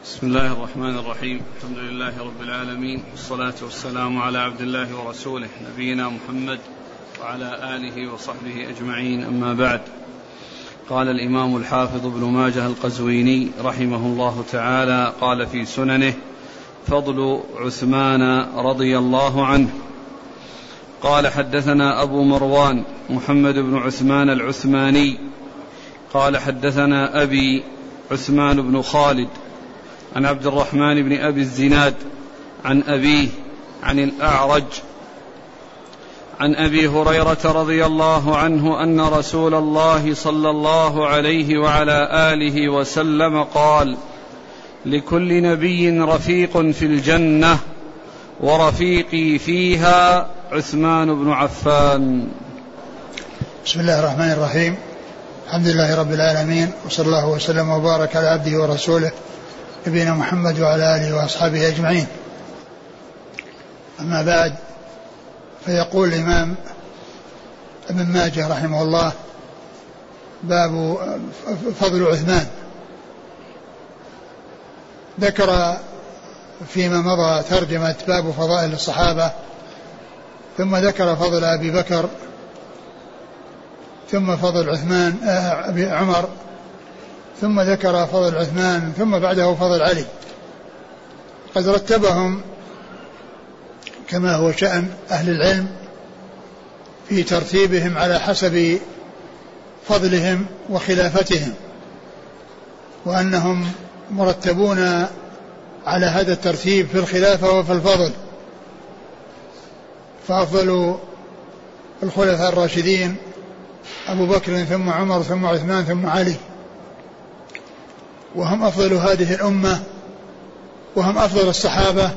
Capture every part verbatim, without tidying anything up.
بسم الله الرحمن الرحيم. الحمد لله رب العالمين، والصلاة والسلام على عبد الله ورسوله نبينا محمد وعلى آله وصحبه أجمعين، أما بعد. قال الإمام الحافظ ابن ماجه القزويني رحمه الله تعالى قال في سننه: فضل عثمان رضي الله عنه. قال: حدثنا أبو مروان محمد بن عثمان العثماني قال: حدثنا أبي عثمان بن خالد عن عبد الرحمن بن أبي الزناد عن أبيه عن الأعرج عن أبي هريرة رضي الله عنه أن رسول الله صلى الله عليه وعلى آله وسلم قال: لكل نبي رفيق في الجنة، ورفيقي فيها عثمان بن عفان. بسم الله الرحمن الرحيم. الحمد لله رب العالمين، وصلى الله وسلم وبارك على عبده ورسوله نبينا محمد وعلى آله وأصحابه أجمعين. أما بعد، فيقول الإمام ابن ماجه رحمه الله: باب فضل عثمان. ذكر فيما مضى ترجمة باب فضائل الصحابة، ثم ذكر فضل أبي بكر، ثم فضل عثمان أبي عمر، ثم ذكر فضل عثمان، ثم بعده فضل علي. قد رتبهم كما هو شأن أهل العلم في ترتيبهم على حسب فضلهم وخلافتهم، وأنهم مرتبون على هذا الترتيب في الخلافة وفي الفضل. فأفضل الخلفاء الراشدين أبو بكر، ثم عمر، ثم عثمان، ثم علي، وهم أفضل هذه الأمة، وهم أفضل الصحابة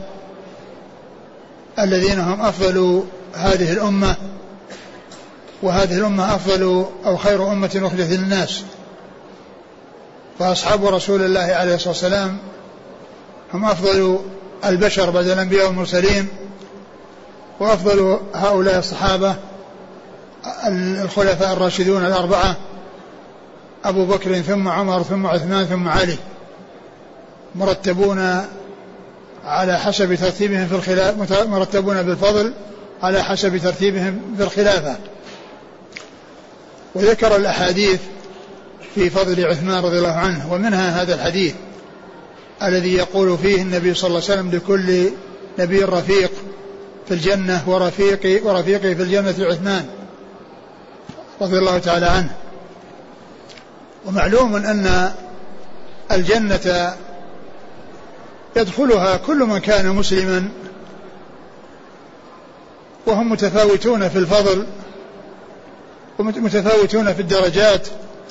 الذين هم أفضل هذه الأمة، وهذه الأمة أفضل أو خير أمة أخرجت للناس. فأصحاب رسول الله عليه الصلاة والسلام هم أفضل البشر بعد الأنبياء والمرسلين، وأفضل هؤلاء الصحابة الخلفاء الراشدون الأربعة: أبو بكر، ثم عمر، ثم عثمان، ثم علي، مرتبون على حسب ترتيبهم في الخلافة، مرتبون بالفضل على حسب ترتيبهم في الخلافة. وذكر الأحاديث في فضل عثمان رضي الله عنه، ومنها هذا الحديث الذي يقول فيه النبي صلى الله عليه وسلم: لكل نبي رفيق في الجنة، ورفيقي ورفيقي في الجنة عثمان رضي الله تعالى عنه. ومعلوم أن الجنة يدخلها كل من كان مسلما، وهم متفاوتون في الفضل ومتفاوتون في الدرجات،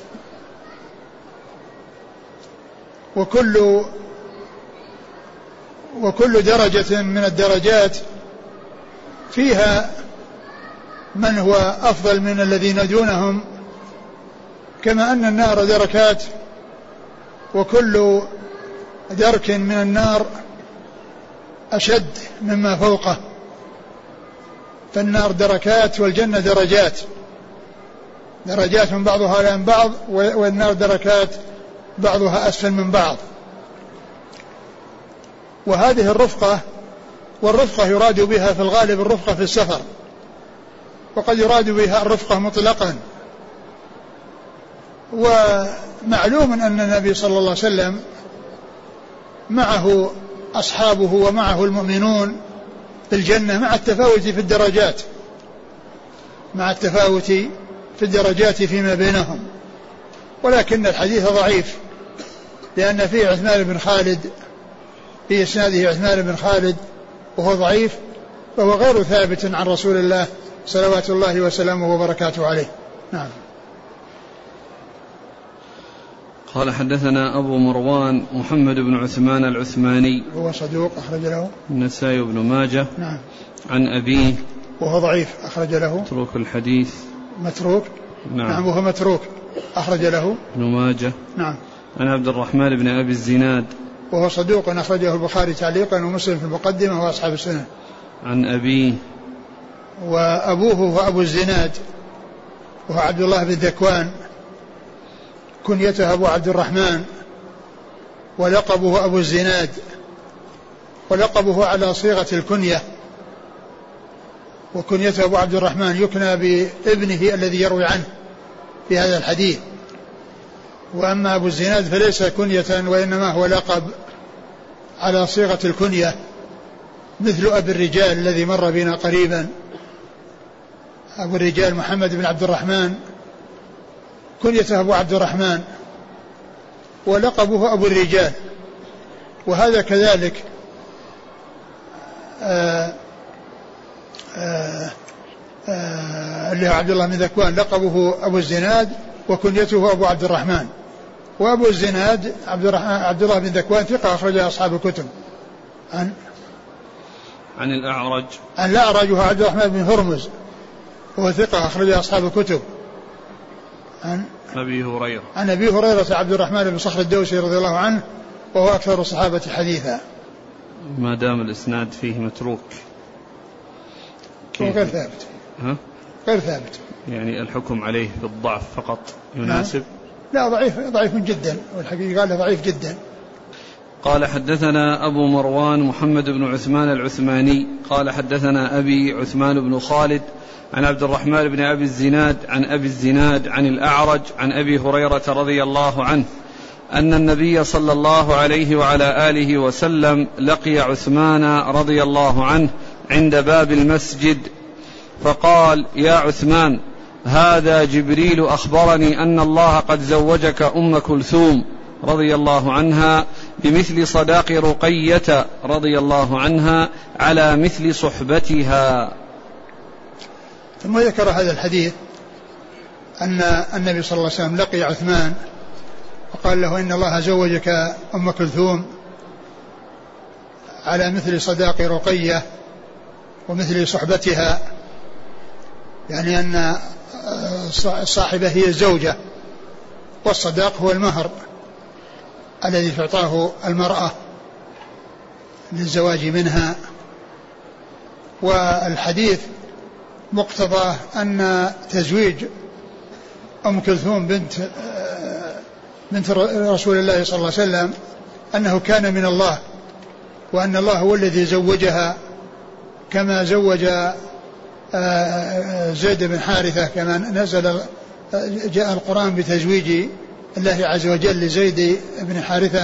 وكل وكل درجة من الدرجات فيها من هو أفضل من الذين دونهم، كما أن النار دركات، وكل درك من النار أشد مما فوقه. فالنار دركات والجنة درجات، درجات من بعضها عن بعض، والنار دركات بعضها أسفل من بعض. وهذه الرفقة، والرفقة يراد بها في الغالب الرفقة في السفر، وقد يراد بها الرفقة مطلقا. ومعلوم أن النبي صلى الله عليه وسلم معه أصحابه ومعه المؤمنون في الجنة، مع التفاوت في الدرجات مع التفاوت في الدرجات فيما بينهم. ولكن الحديث ضعيف، لأن فيه عثمان بن خالد، في إسناده عثمان بن خالد وهو ضعيف، فهو غير ثابت عن رسول الله صلوات الله وسلامه وبركاته عليه. نعم. قال: حدثنا أبو مروان محمد بن عثمان العثماني، هو صدوق أخرج له النسائي بن ماجه. نعم. عن أبيه، وهو ضعيف أخرج له متروك الحديث. متروك. نعم. نعم، وهو متروك أخرج له ابن ماجه. نعم. عن عبد الرحمن بن أبي الزناد، وهو صدوق أخرجه البخاري تعليقا ومسلم في المقدمة وأصحاب السنة. عن أبيه، وأبوه هو أبو الزناد، وهو عبد الله بن ذكوان، كنيته أبو عبد الرحمن، ولقبه أبو الزناد، ولقبه على صيغة الكنية، وكنيته أبو عبد الرحمن يكنى بابنه الذي يروي عنه في هذا الحديث. وأما أبو الزناد فليس كنية وإنما هو لقب على صيغة الكنية، مثل أبي الرجال الذي مر بنا قريبا. أبو الرجال محمد بن عبد الرحمن كنيته أبو عبد الرحمن ولقبه أبو الرجال. وهذا كذلك آآ آآ آآ اللي هو عبد الله بن ذكوان لقبه أبو الزناد وكنيته أبو عبد الرحمن. وأبو الزناد عبد, عبد الله بن ذكوان ثقة أخرجها أصحاب الكتب. عن عن الأعرج عن الأعرج وهو عبد الرحمن بن هرمز وهو ثقة أخرجها أصحاب الكتب. عن أبي هريرة عن أبي هريرة عبد الرحمن بن صخر الدوسي رضي الله عنه وهو أكثر الصحابة حديثا. ما دام الإسناد فيه متروك غير ثابت. ها؟ غير ثابت، يعني الحكم عليه بالضعف فقط يناسب؟ لا ضعيف ضعيف جدا، والحقيقة قال ضعيف جدا. قال حدثنا أبو مروان محمد بن عثمان العثماني قال حدثنا أبي عثمان بن خالد عن عبد الرحمن بن أبي الزناد عن أبي الزناد عن الأعرج عن أبي هريرة رضي الله عنه أن النبي صلى الله عليه وعلى آله وسلم لقي عثمان رضي الله عنه عند باب المسجد فقال: يا عثمان، هذا جبريل أخبرني أن الله قد زوجك أم كلثوم رضي الله عنها بمثل صداق رقية رضي الله عنها على مثل صحبتها. ثم ذكر هذا الحديث أن النبي صلى الله عليه وسلم لقي عثمان وقال له: إن الله زوجك أم كلثوم على مثل صداق رقية ومثل صحبتها، يعني أن الصاحبة هي الزوجة، والصداق هو المهر الذي تعطاه المرأة للزواج منها. والحديث مقتضى أن تزويج أم كلثوم بنت بنت رسول الله صلى الله عليه وسلم أنه كان من الله، وأن الله هو الذي زوجها، كما زوج زيد بن حارثة، كما نزل جاء القرآن بتزويج الله عز وجل لزيد بن حارثة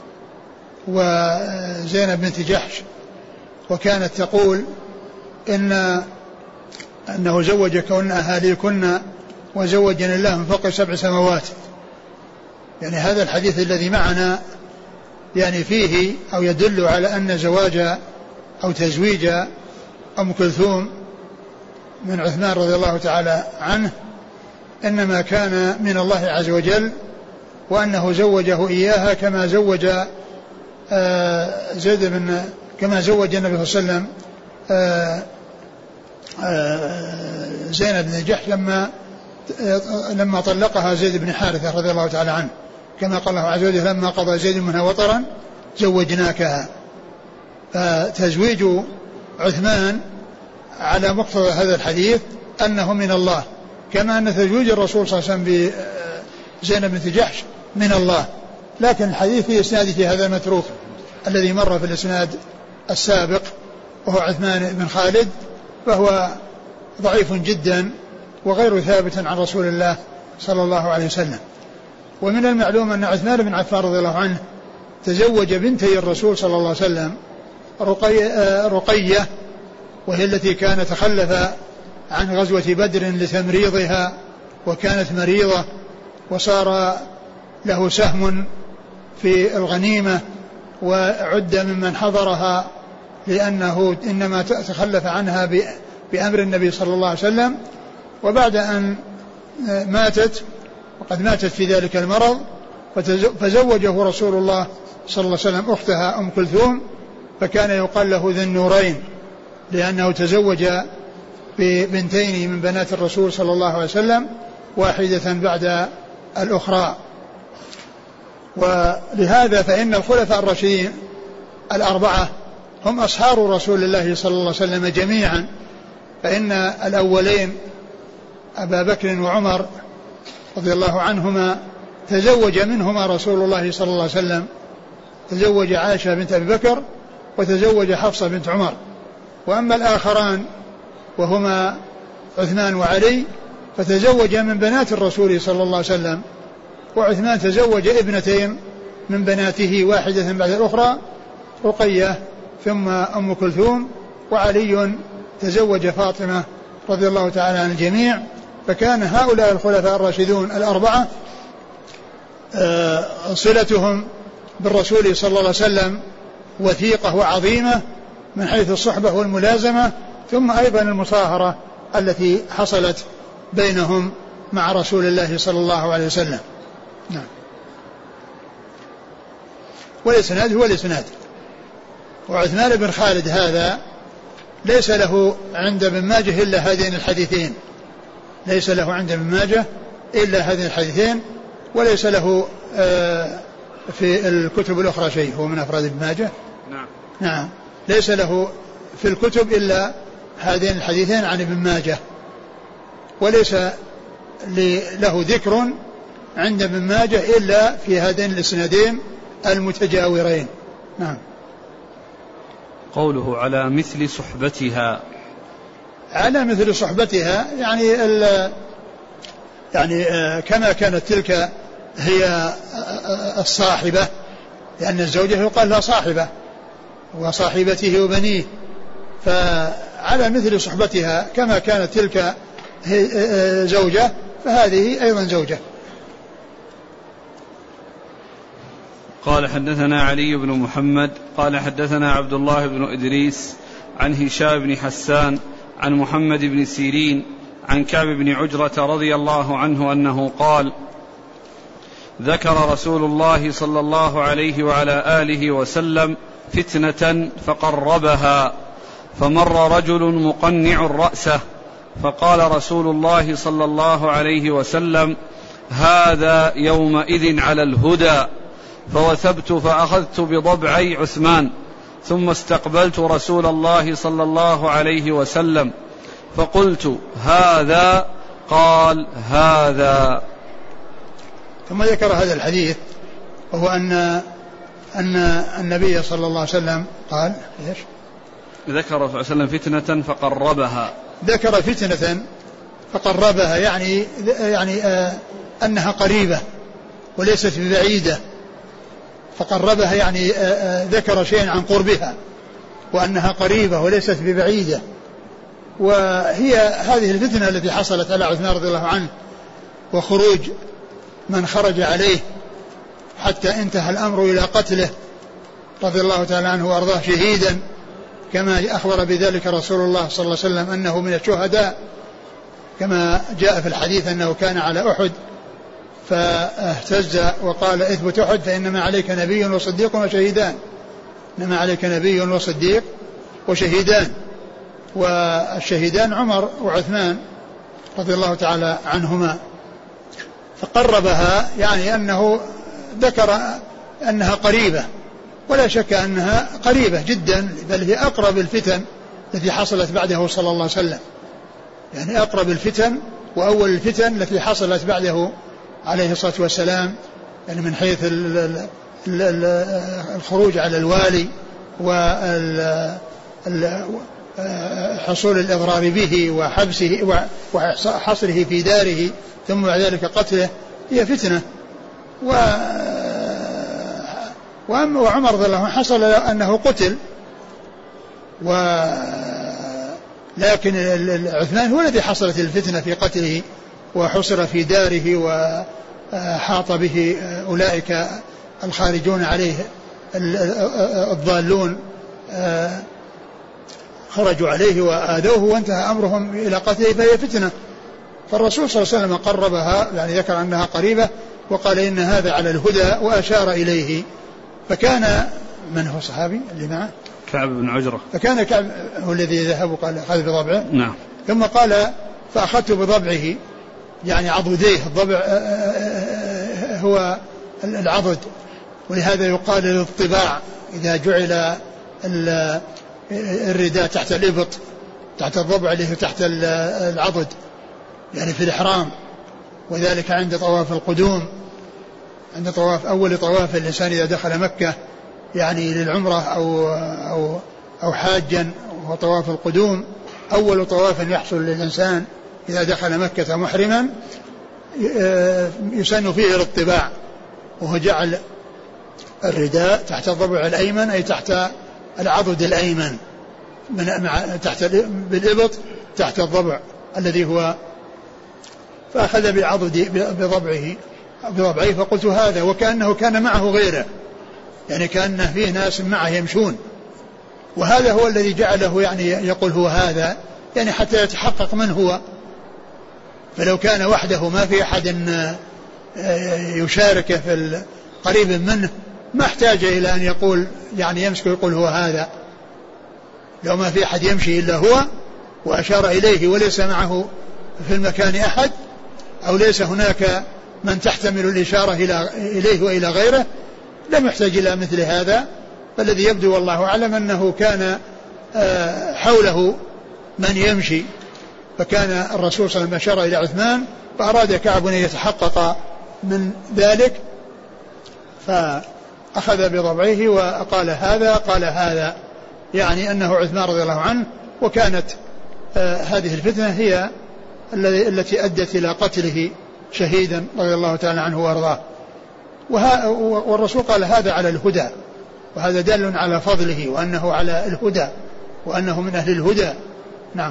وزينب بنت جحش، وكانت تقول إن أنه زوجكن أهاليكن وزوجني الله من فوق سبع سماوات. يعني هذا الحديث الذي معنا يعني فيه أو يدل على أن زواج أو تزويج أم كلثوم من عثمان رضي الله تعالى عنه إنما كان من الله عز وجل، وأنه زوجه إياها كما زوج زيد بن كما زوج النبي صلى الله عليه وسلم زينب بن جحش لما لما طلقها زيد بن حارثة رضي الله تعالى عنه، كما قال الله عز وجل: لما قضى زيد منها وطرا زوجناكها. فتزويج عثمان على مقتضى هذا الحديث أنه من الله، كما أن تزويج الرسول صلى الله عليه وسلم بزينب بنت جحش من الله. لكن الحديث في إسناده هذا المتروك الذي مر في الإسناد السابق وهو عثمان بن خالد، فهو ضعيف جدا وغير ثابت عن رسول الله صلى الله عليه وسلم. ومن المعلوم أن عثمان بن عفان رضي الله عنه تزوج بنتي الرسول صلى الله عليه وسلم رقية, رقية وهي التي كان تخلف عن غزوة بدر لتمريضها، وكانت مريضة وصار له سهم في الغنيمة وعد ممن حضرها، لأنه إنما تخلف عنها بأمر النبي صلى الله عليه وسلم. وبعد أن ماتت وقد ماتت في ذلك المرض فزوجه رسول الله صلى الله عليه وسلم أختها أم كلثوم، فكان يقال له ذي النورين، لأنه تزوج ببنتين من بنات الرسول صلى الله عليه وسلم، واحدة بعد الأخرى. ولهذا فإن الخلفاء الراشدين الأربعة هم أصهار رسول الله صلى الله عليه وسلم جميعا، فإن الأولين أبا بكر وعمر رضي الله عنهما تزوج منهما رسول الله صلى الله عليه وسلم تزوج عائشة بنت أبي بكر وتزوج حفصة بنت عمر. وأما الآخران وهما عثمان وعلي فتزوج من بنات الرسول صلى الله عليه وسلم، وعثمان تزوج ابنتين من بناته واحدة بعد الأخرى، رقية ثم أم كلثوم، وعلي تزوج فاطمة رضي الله تعالى عن الجميع. فكان هؤلاء الخلفاء الراشدون الأربعة صلتهم بالرسول صلى الله عليه وسلم وثيقة وعظيمة من حيث الصحبة والملازمة، ثم أيضا المصاهرة التي حصلت بينهم مع رسول الله صلى الله عليه وسلم. نعم. والإسناد هو الإسناد. وعثمان بن خالد هذا ليس له عند ابن ماجه إلا هذين الحديثين، ليس له عند ابن ماجه إلا هذين الحديثين، وليس له في الكتب الأخرى شيء، هو من أفراد ابن ماجه. نعم. نعم، ليس له في الكتب إلا هذين الحديثين عن ابن ماجه، وليس له ذكر عند ابن ماجه إلا في هذين الإسنادين المتجاورين. نعم. قوله على مثل صحبتها، على مثل صحبتها يعني يعني كما كانت تلك هي الصاحبة، لأن الزوجة يقال لها صاحبة وصاحبته وبنيه، فعلى مثل صحبتها كما كانت تلك زوجة فهذه أيضا زوجة. قال حدثنا علي بن محمد قال حدثنا عبد الله بن إدريس عن هشام بن حسان عن محمد بن سيرين عن كعب بن عجرة رضي الله عنه أنه قال: ذكر رسول الله صلى الله عليه وعلى آله وسلم فتنة فقربها، فمر رجل مقنع رأسه، فقال رسول الله صلى الله عليه وسلم: هذا يومئذ على الهدى. فوثبت فأخذت بضبعي عثمان، ثم استقبلت رسول الله صلى الله عليه وسلم فقلت: هذا؟ قال: هذا. ثم ذكر هذا الحديث، وهو أن أن النبي صلى الله عليه وسلم قال إيش؟ ذكر صلى الله عليه وسلم فتنة فقربها، ذكر فتنة فقربها، يعني يعني آه أنها قريبة وليست ببعيدة، فقربها يعني آه آه ذكر شيئا عن قربها وأنها قريبة وليست ببعيدة. وهي هذه الفتنة التي حصلت على عثمان رضي الله عنه وخروج من خرج عليه حتى انتهى الأمر إلى قتله رضي الله تعالى عنه وأرضاه شهيدا، كما أخبر بذلك رسول الله صلى الله عليه وسلم أنه من الشهداء، كما جاء في الحديث أنه كان على أحد فاهتز وقال: اثبت أحد فإنما عليك نبي وصديق وشهيدان، إنما عليك نبي وصديق وشهيدان. والشهيدان عمر وعثمان رضي الله تعالى عنهما. فقربها يعني أنه ذكر أنها قريبة، ولا شك أنها قريبة جدا، بل هي أقرب الفتن التي حصلت بعده صلى الله عليه وسلم، يعني أقرب الفتن وأول الفتن التي حصلت بعده عليه الصلاة والسلام، يعني من حيث الخروج على الوالي وحصول الإضرار به وحبسه وحصره في داره ثم بعد ذلك قتله، هي فتنة. وعمر رضي الله عنه حصل أنه قتل، ولكن عثمان هو الذي حصلت الفتنة في قتله وحصر في داره وحاط به أولئك الخارجون عليه الضالون، خرجوا عليه وآذوه وانتهى أمرهم إلى قتله، فهي فتنة. فالرسول صلى الله عليه وسلم قربها، يعني ذكر أنها قريبة وقال إن هذا على الهدى وأشار إليه. فكان من هو صحابي اللي معه؟ كعب بن عجرة. فكان كعب هو الذي ذهب وقال أخذ بضبعه. نعم. ثم قال فأخذت بضبعه، يعني عضديه، الضبع هو العضد، ولهذا يقال للطباع إذا جعل الرداء تحت الإبط، تحت الضبع اللي هو تحت العضد، يعني في الإحرام، وذلك عند طواف القدوم، عند طواف أول طواف الإنسان إذا دخل مكة يعني للعمرة أو, أو, أو حاجا وطواف القدوم أول طواف يحصل للإنسان إذا دخل مكة محرما يسن فيه الاطباع، وهو جعل الرداء تحت الضبع الأيمن أي تحت العضد الأيمن من تحت بالإبط تحت الضبع الذي هو، فأخذ بعضد بضبعه بضبعه فقلت هذا، وكأنه كان معه غيره، يعني كأنه فيه ناس معه يمشون، وهذا هو الذي جعله يعني يقول هو هذا، يعني حتى يتحقق من هو. فلو كان وحده ما في أحد يشارك في قريب منه ما احتاج إلى أن يقول يعني يمسك ويقول هو هذا، لو ما في أحد يمشي إلا هو وأشار إليه وليس معه في المكان أحد أو ليس هناك من تحتمل الإشارة إليه وإلى غيره لم يحتاج إلى مثل هذا. فالذي يبدو والله أعلم أنه كان حوله من يمشي، فكان الرسول صلى الله عليه وسلم أشار إلى عثمان فأراد كعب أن يتحقق من ذلك فأخذ بضبعه وقال هذا قال هذا، يعني أنه عثمان رضي الله عنه. وكانت آه هذه الفتنة هي التي أدت إلى قتله شهيدا رضي الله تعالى عنه وأرضاه. والرسول قال هذا على الهدى، وهذا دل على فضله وأنه على الهدى وأنه من أهل الهدى. نعم.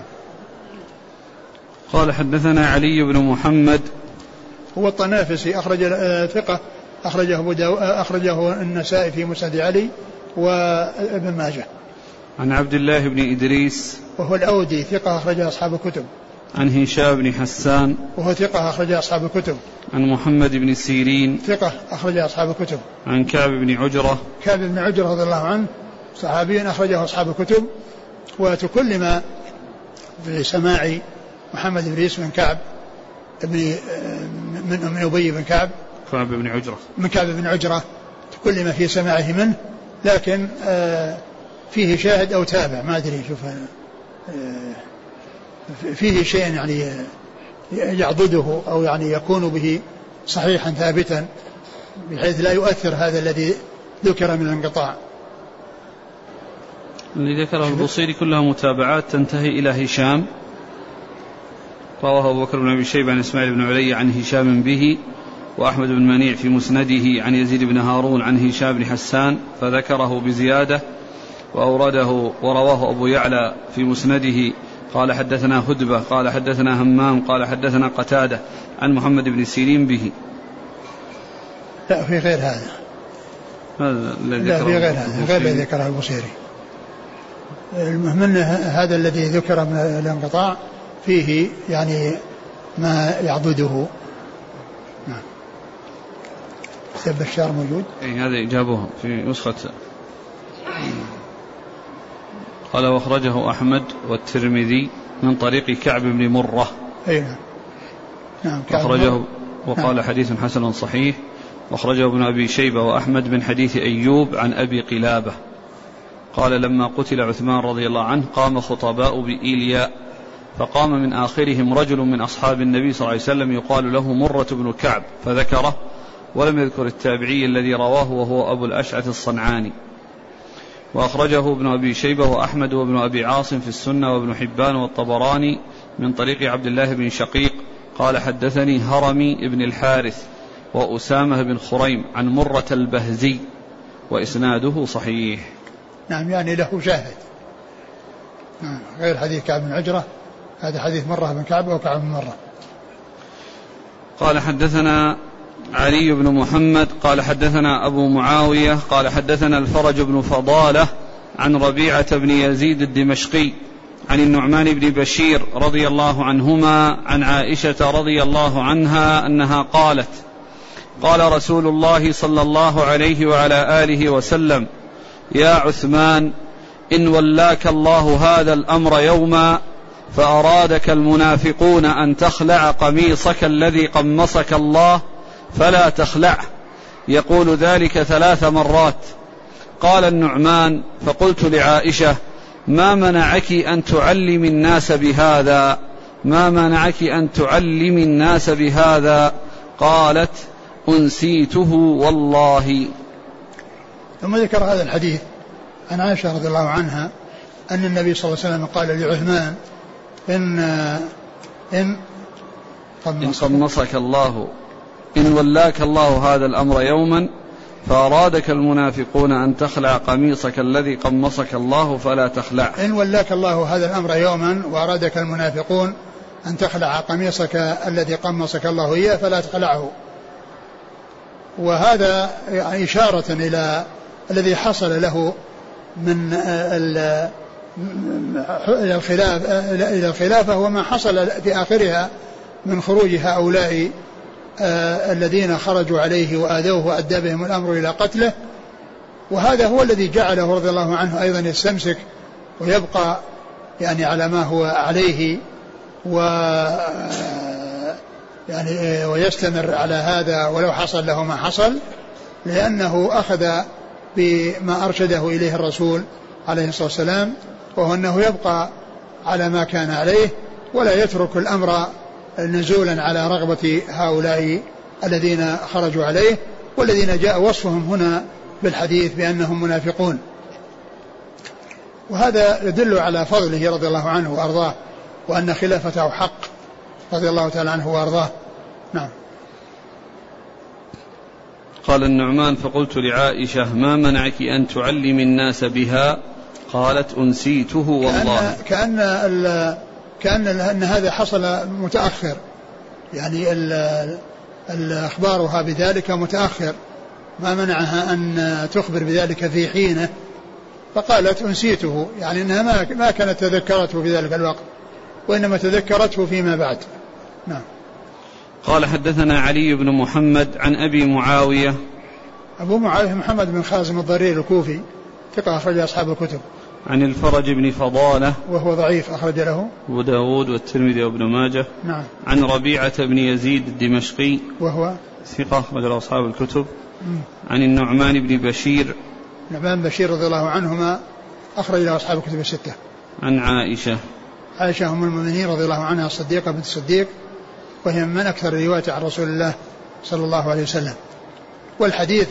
قال حدثنا علي بن محمد هو الطنافسي أخرج آه ثقة أخرجه, أخرجه النسائي في مسند علي وابن ماجه. عن عبد الله بن إدريس وهو الأودي ثقة أخرجه أصحاب الكتب. عن هشام بن حسان وهو ثقة أخرجه أصحاب الكتب. عن محمد بن سيرين ثقة أخرجه أصحاب الكتب. عن كعب بن عجرة كعب بن عجرة رضي الله عنه صحابي أخرجه أصحاب الكتب. وتكلم بسماع محمد بن إدريس بن كعب ابن من من أبي بن كعب كعب بن عجرة من كعب بن عجرة تكلم في سماعه منه، لكن فيه شاهد أو تابع ما أدري شوف فيه شيء يعني يعضده أو يعني يكون به صحيحا ثابتا بحيث لا يؤثر هذا الذي ذكر من الانقطاع. اللي ذكره البصيري كلها متابعات تنتهي إلى هشام. رواه أبو بكر بن أبي شيبة عن إسماعيل بن علي عن هشام به، وأحمد بن منيع في مسنده عن يزيد بن هارون عن هشام بن حسان فذكره بزيادة وأورده. ورواه أبو يعلى في مسنده قال حدثنا هدبة قال حدثنا همام قال حدثنا قتادة عن محمد بن سيرين به. لا في غير هذا، هذا الذي لا في غير هذا غير الذي ذكره البصيري. المهم أن هذا الذي ذكر من الانقطاع فيه يعني ما يعضده. نعم. سب الشار موجود. اي هذا جابوه في نسخة. قال واخرجه أحمد والترمذي من طريق كعب بن مرة. اي نعم. نعم أخرجه وقال نعم. حديث حسن صحيح. واخرجه ابن أبي شيبة وأحمد من حديث أيوب عن أبي قلابة قال لما قتل عثمان رضي الله عنه قام خطباء بإيلياء فقام من آخرهم رجل من أصحاب النبي صلى الله عليه وسلم يقال له مرة بن كعب فذكره، ولم يذكر التابعي الذي رواه وهو أبو الأشعث الصنعاني. وأخرجه ابن أبي شيبة وأحمد وابن أبي عاصم في السنة وابن حبان والطبراني من طريق عبد الله بن شقيق قال حدثني هرمي بن الحارث وأسامة بن خريم عن مرة البهزي وإسناده صحيح. نعم يعني له شاهد نعم غير حديث كعب بن عجرة، هذا حديث مرة بن كعب وكعب بن مرة. قال حدثنا علي بن محمد قال حدثنا أبو معاوية قال حدثنا الفرج بن فضالة عن ربيعة بن يزيد الدمشقي عن النعمان بن بشير رضي الله عنهما عن عائشة رضي الله عنها أنها قالت قال رسول الله صلى الله عليه وعلى آله وسلم يا عثمان إن ولاك الله هذا الأمر يوما فأرادك المنافقون أن تخلع قميصك الذي قمصك الله فلا تخلعه، يقول ذلك ثلاث مرات. قال النعمان فقلت لعائشة ما منعك أن تعلم الناس بهذا ما منعك أن تعلم الناس بهذا؟ قالت أنسيته والله. ثم ذكر هذا الحديث عن عائشة رضي الله عنها أن النبي صلى الله عليه وسلم قال لعثمان إن إن إن قمصك الله إن ولاك الله هذا الأمر يوما فأرادك المنافقون أن تخلع قميصك الذي قمصك الله فلا تخلع. إن ولاك الله هذا الأمر يوما وأرادك المنافقون أن تخلع قميصك الذي قمصك الله إياه فلا تخلعه. وهذا إشارة إلى الذي حصل له من إلى الخلافة وما حصل في آخرها من خروج هؤلاء الذين خرجوا عليه وآذوه وأدى بهم الأمر إلى قتله. وهذا هو الذي جعله رضي الله عنه أيضا يستمسك ويبقى يعني على ما هو عليه و يعني ويستمر على هذا ولو حصل له ما حصل، لأنه أخذ بما أرشده إليه الرسول عليه الصلاة والسلام، وهو أنه يبقى على ما كان عليه ولا يترك الأمر نزولا على رغبة هؤلاء الذين خرجوا عليه والذين جاء وصفهم هنا بالحديث بأنهم منافقون. وهذا يدل على فضله رضي الله عنه وأرضاه وأن خلافته حق رضي الله تعالى عنه وأرضاه. نعم. قال النعمان فقلت لعائشة ما منعك أن تعلم الناس بها؟ قالت أنسيته والله. كأن, كأن, كأن أن هذا حصل متأخر، يعني الأخبارها بذلك متأخر، ما منعها أن تخبر بذلك في حينه، فقالت أنسيته، يعني أنها ما كانت تذكرته في ذلك الوقت وإنما تذكرته فيما بعد. نعم. قال حدثنا علي بن محمد عن أبي معاوية. أبو معاوية محمد بن خازم الضرير الكوفي ثقة أخرج أصحاب الكتب. عن الفرج بن فضالة وهو ضعيف أخرج له أبو داود والترمذي وابن ماجه. نعم. عن ربيعة بن يزيد الدمشقي وهو ثقة أخرج له أصحاب الكتب. م. عن النعمان بن بشير نعمان بشير رضي الله عنهما أخرج له أصحاب الكتب الستة. عن عائشة عائشة أم المؤمنين رضي الله عنها الصديقة بنت الصديق، وهي من أكثر رواية عن رسول الله صلى الله عليه وسلم. والحديث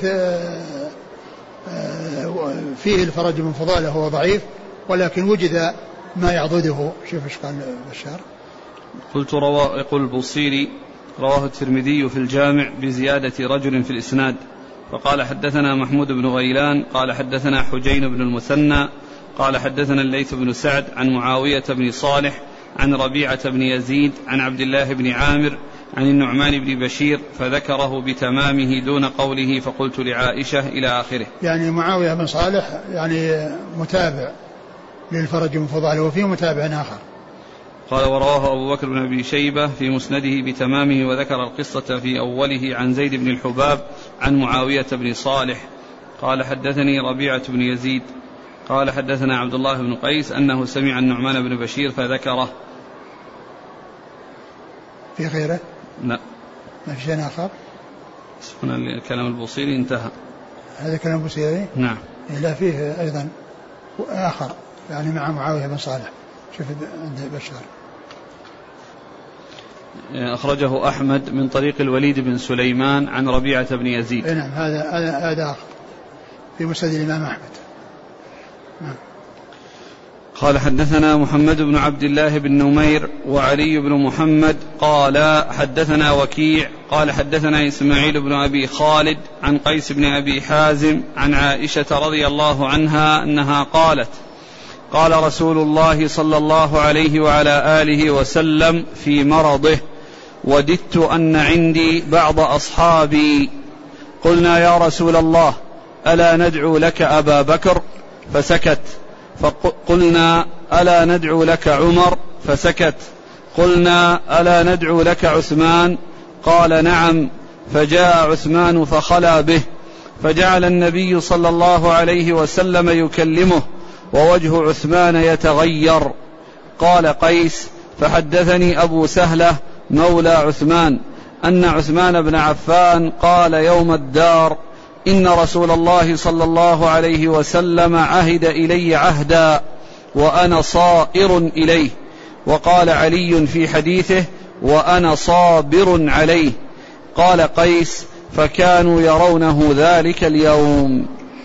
فيه الفرج بن فضالة هو ضعيف، ولكن وجد ما يعضده. شوف ايش قال بشار. قلت رواه يقول البوصيري رواه الترمذي في الجامع بزيادة رجل في الإسناد، فقال حدثنا محمود بن غيلان قال حدثنا حجين بن المثنى قال حدثنا الليث بن سعد عن معاوية بن صالح عن ربيعة بن يزيد عن عبد الله بن عامر عن النعمان بن بشير فذكره بتمامه دون قوله فقلت لعائشة إلى آخره. يعني معاوية بن صالح يعني متابع للفرج بن فضالة وفيه متابع آخر. قال ورواه أبو بكر بن أبي شيبة في مسنده بتمامه وذكر القصة في أوله عن زيد بن الحباب عن معاوية بن صالح قال حدثني ربيعة بن يزيد قال حدثنا عبد الله بن قيس أنه سمع النعمان بن بشير فذكره. في غيره؟ لا ما في شيء آخر. هنا الكلام البوصيري انتهى. هذا كلام البوصيري؟ نعم. لا فيه أيضا آخر يعني مع معاوية بن صالح. شوف عند بشار أخرجه أحمد من طريق الوليد بن سليمان عن ربيعة بن يزيد. نعم هذا هذا آخر في مسند الإمام أحمد. نعم. قال حدثنا محمد بن عبد الله بن نمير وعلي بن محمد قال حدثنا وكيع قال حدثنا إسماعيل بن أبي خالد عن قيس بن أبي حازم عن عائشة رضي الله عنها أنها قالت قال رسول الله صلى الله عليه وعلى آله وسلم في مرضه وددت أن عندي بعض أصحابي قلنا يا رسول الله ألا ندعو لك أبا بكر فسكت فقلنا ألا ندعو لك عمر فسكت قلنا ألا ندعو لك عثمان قال نعم فجاء عثمان فخلا به فجعل النبي صلى الله عليه وسلم يكلمه ووجه عثمان يتغير. قال قيس فحدثني أبو سهلة مولى عثمان أن عثمان بن عفان قال يوم الدار إن رسول الله صلى الله عليه وسلم عهد إلي عهدا وأنا صائر إليه. وقال علي في حديثه وأنا صابر عليه. قال قيس فكانوا يرونه ذلك اليوم.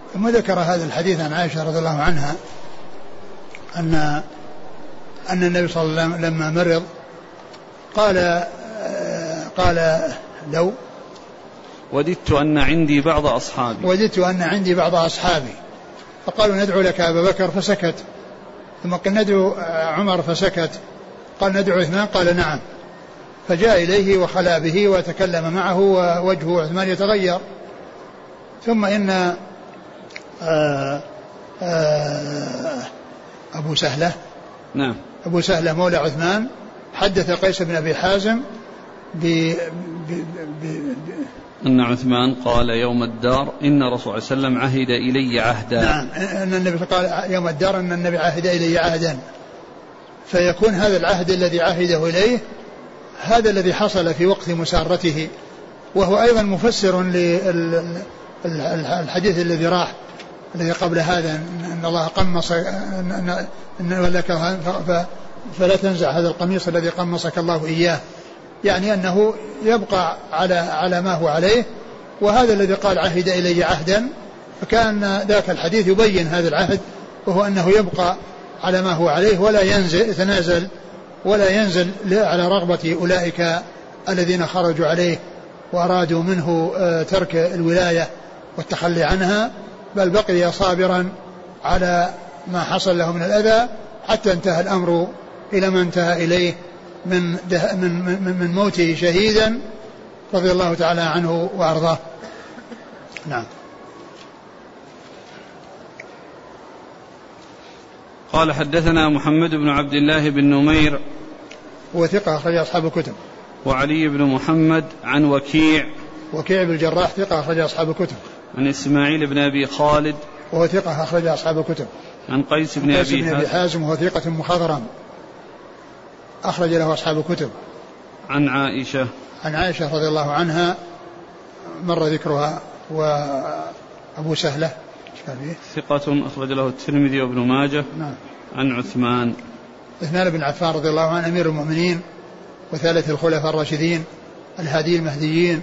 ثم ذكر هذا الحديث عن عائشة رضي الله عنها أن أن النبي صلى الله عليه وسلم لما مرض قال قال لو وددت أن عندي بعض أصحابي وددت أن عندي بعض أصحابي فقالوا ندعو لك أبا بكر فسكت، ثم قال ندعو عمر فسكت، قال ندعو عثمان قال نعم، فجاء إليه وخلا به وتكلم معه ووجه عثمان يتغير. ثم إن آآ آآ أبو سهلة نعم أبو سهلة مولى عثمان حدث قيس بن أبي حازم ب ب ب ب أن عثمان قال يوم الدار إن رسول صلى الله عليه وسلم عهد إلي عهدا. نعم أن النبي قال يوم الدار أن النبي عهد إلي عهدا، فيكون هذا العهد الذي عهده إليه هذا الذي حصل في وقت مسارته، وهو أيضا مفسر للحديث الذي راح الذي قبل هذا أن الله قمص أن لك فلا تنزع هذا القميص الذي قمصك الله إياه، يعني أنه يبقى على على ما هو عليه، وهذا الذي قال عهد إلي عهدا، فكان ذاك الحديث يبين هذا العهد، وهو أنه يبقى على ما هو عليه ولا ينزل يتنازل ولا ينزل على رغبة أولئك الذين خرجوا عليه وأرادوا منه ترك الولاية والتخلي عنها، بل بقي صابرا على ما حصل له من الأذى حتى انتهى الأمر إلى ما انتهى إليه من, من, من, من موته شهيدا رضي الله تعالى عنه وأرضاه. نعم. قال حدثنا محمد بن عبد الله بن نمير هو ثقة أخرج أصحاب الكتب. وعلي بن محمد عن وكيع وكيع بن الجراح ثقة أخرج أصحاب الكتب. عن إسماعيل بن أبي خالد وهو ثقة أخرج أصحاب الكتب. عن قيس بن قيس أبي, بن أبي حازم وهو ثقة مخضرم أخرج له أصحاب الكتب. عن عائشة عن عائشة رضي الله عنها مر ذكرها. وأبو سهلة ثقة أخرج له الترمذي وابن ماجه. نعم. عن عثمان عثمان بن عفان رضي الله عنه أمير المؤمنين وثالث الخلفاء الراشدين الهادي المهديين،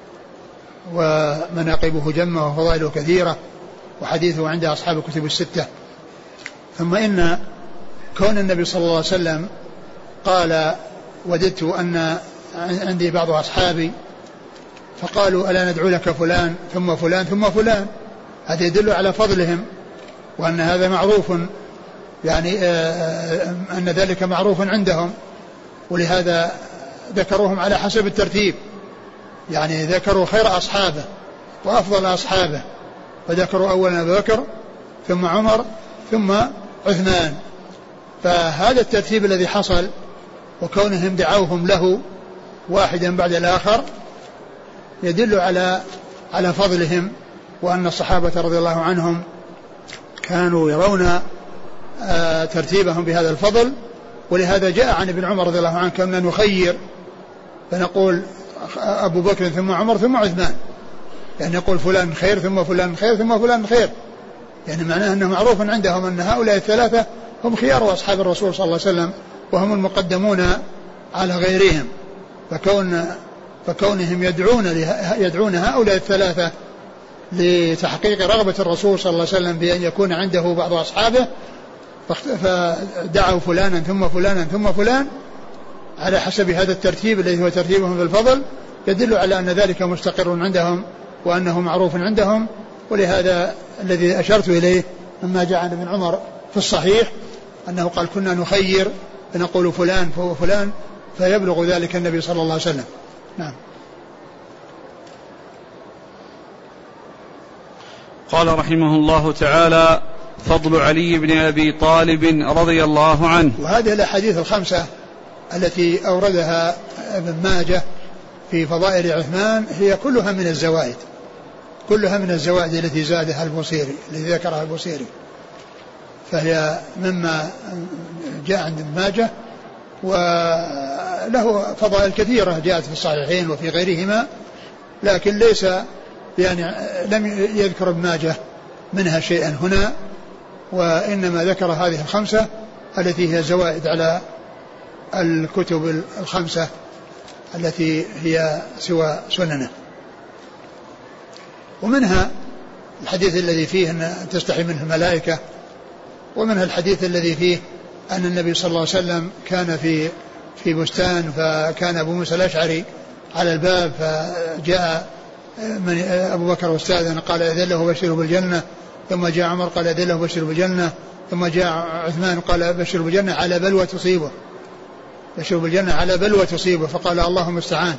ومناقبه جمة وفضائله كثيرة، وحديثه عند أصحاب الكتب الستة. ثم إن كون النبي صلى الله عليه وسلم قال وددت أن عندي بعض أصحابي فقالوا ألا ندعو لك فلان ثم فلان ثم فلان، هذا يدل على فضلهم وأن هذا معروف، يعني أن ذلك معروف عندهم، ولهذا ذكروهم على حسب الترتيب، يعني ذكروا خير أصحابه وأفضل أصحابه، فذكروا أولا أبو بكر ثم عمر ثم عثمان، فهذا الترتيب الذي حصل وكونهم دعوهم له واحدا بعد الآخر يدل على على فضلهم، وأن الصحابة رضي الله عنهم كانوا يرون آه ترتيبهم بهذا الفضل. ولهذا جاء عن ابن عمر رضي الله عنه كنا نخير فنقول أبو بكر ثم عمر ثم عثمان، يعني نقول فلان خير ثم فلان خير ثم فلان خير، يعني معناه أنه معروف عندهم أن هؤلاء الثلاثة هم خيار أصحاب الرسول صلى الله عليه وسلم وهم المقدمون على غيرهم، فكون فكونهم يدعون يدعون هؤلاء الثلاثة لتحقيق رغبة الرسول صلى الله عليه وسلم بأن يكون عنده بعض أصحابه، فدعوا فلانا ثم فلانا ثم فلان على حسب هذا الترتيب الذي هو ترتيبهم بالفضل، يدل على أن ذلك مستقر عندهم وأنه معروف عندهم. ولهذا الذي أشرت إليه مما جاء عن ابن عمر في الصحيح أنه قال كنا نخير فنقول فلان فلان فيبلغ ذلك النبي صلى الله عليه وسلم. نعم. قال رحمه الله تعالى فضل علي بن أبي طالب رضي الله عنه. وهذه الأحاديث الخمسة التي أوردها ابن ماجه في فضائل عثمان هي كلها من الزوائد كلها من الزوائد التي زادها البوصيري الذي ذكرها البوصيري، فهي مما جاء عند ابن ماجه، وله فضائل كثيرة جاءت في الصحيحين وفي غيرهما، لكن ليس يعني لم يذكر ابن ماجه منها شيئا هنا، وإنما ذكر هذه الخمسة التي هي زوائد على الكتب الخمسة التي هي سوى سننه. ومنها الحديث الذي فيه أن تستحي منه الملائكة، ومنها الحديث الذي فيه أن النبي صلى الله عليه وسلم كان في في بستان، فكان أبو موسى الأشعري على الباب، فجاء من أبو بكر واستأذن قال إذن له بشره بالجنة، ثم جاء عمر قال إذن له بشره بالجنة، ثم جاء عثمان قال بشره بالجنة على بلوى تصيبه، بشره بالجنة على بلوى تصيبه، فقال اللهم استعان.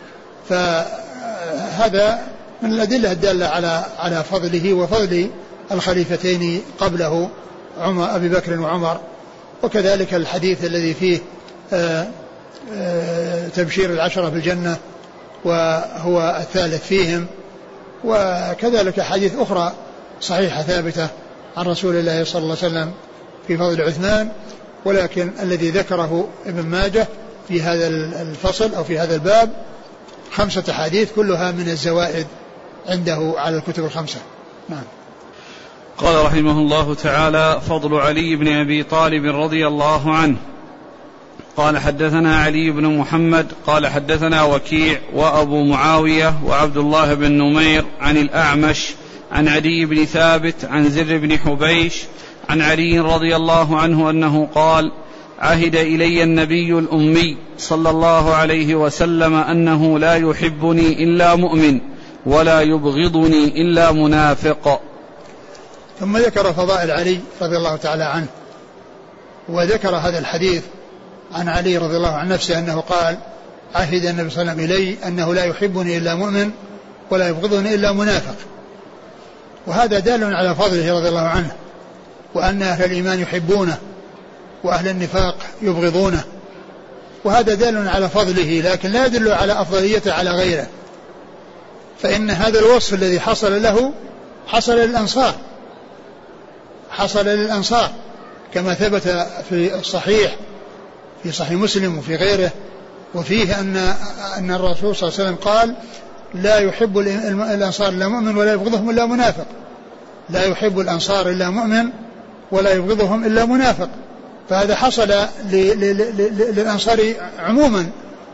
فهذا من الأدلة الدالة على على فضله وفضل الخليفتين قبله عمر أبي بكر وعمر. وكذلك الحديث الذي فيه آآ آآ تبشير العشرة في الجنة وهو الثالث فيهم. وكذلك حديث أخرى صحيحة ثابتة عن رسول الله صلى الله عليه وسلم في فضل عثمان، ولكن الذي ذكره ابن ماجه في هذا الفصل أو في هذا الباب خمسة حديث كلها من الزوائد عنده على الكتب الخمسة. نعم. قال رحمه الله تعالى: فضل علي بن أبي طالب رضي الله عنه. قال حدثنا علي بن محمد قال حدثنا وكيع وأبو معاوية وعبد الله بن نمير عن الأعمش عن علي بن ثابت عن زر بن حبيش عن علي رضي الله عنه أنه قال: عهد إلي النبي الأمي صلى الله عليه وسلم أنه لا يحبني إلا مؤمن ولا يبغضني إلا منافق. ثم ذكر فضائل علي رضي الله تعالى عنه، وذكر هذا الحديث عن علي رضي الله عن نفسه أنه قال: عهد النبي صلى الله عليه وسلم إلي أنه لا يحبني إلا مؤمن ولا يبغضني إلا منافق. وهذا دال على فضله رضي الله عنه، وأن أهل الإيمان يحبونه وأهل النفاق يبغضونه، وهذا دال على فضله، لكن لا يدل على أفضليته على غيره. فإن هذا الوصف الذي حصل له حصل للأنصار، حصل للأنصار كما ثبت في الصحيح في صحيح مسلم وفي غيره، وفيه أن أن الرسول صلى الله عليه وسلم قال: لا يحب الأنصار إلا مؤمن ولا يبغضهم إلا منافق. لا يحب الأنصار إلا مؤمن ولا يبغضهم إلا منافق. فهذا حصل للأنصار عموما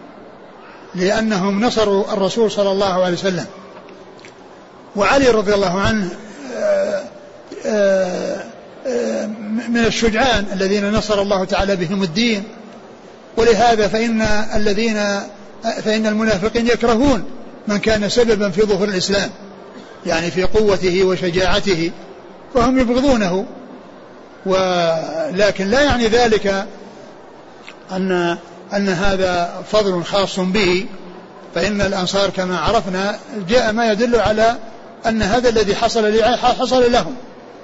لأنهم نصروا الرسول صلى الله عليه وسلم. وعلي رضي الله عنه من الشجعان الذين نصر الله تعالى بهم الدين، ولهذا فإن الذين فإن المنافقين يكرهون من كان سببا في ظهور الإسلام، يعني في قوته وشجاعته، فهم يبغضونه. ولكن لا يعني ذلك أن أن هذا فضل خاص به، فإن الأنصار كما عرفنا جاء ما يدل على أن هذا الذي حصل حصل لهم.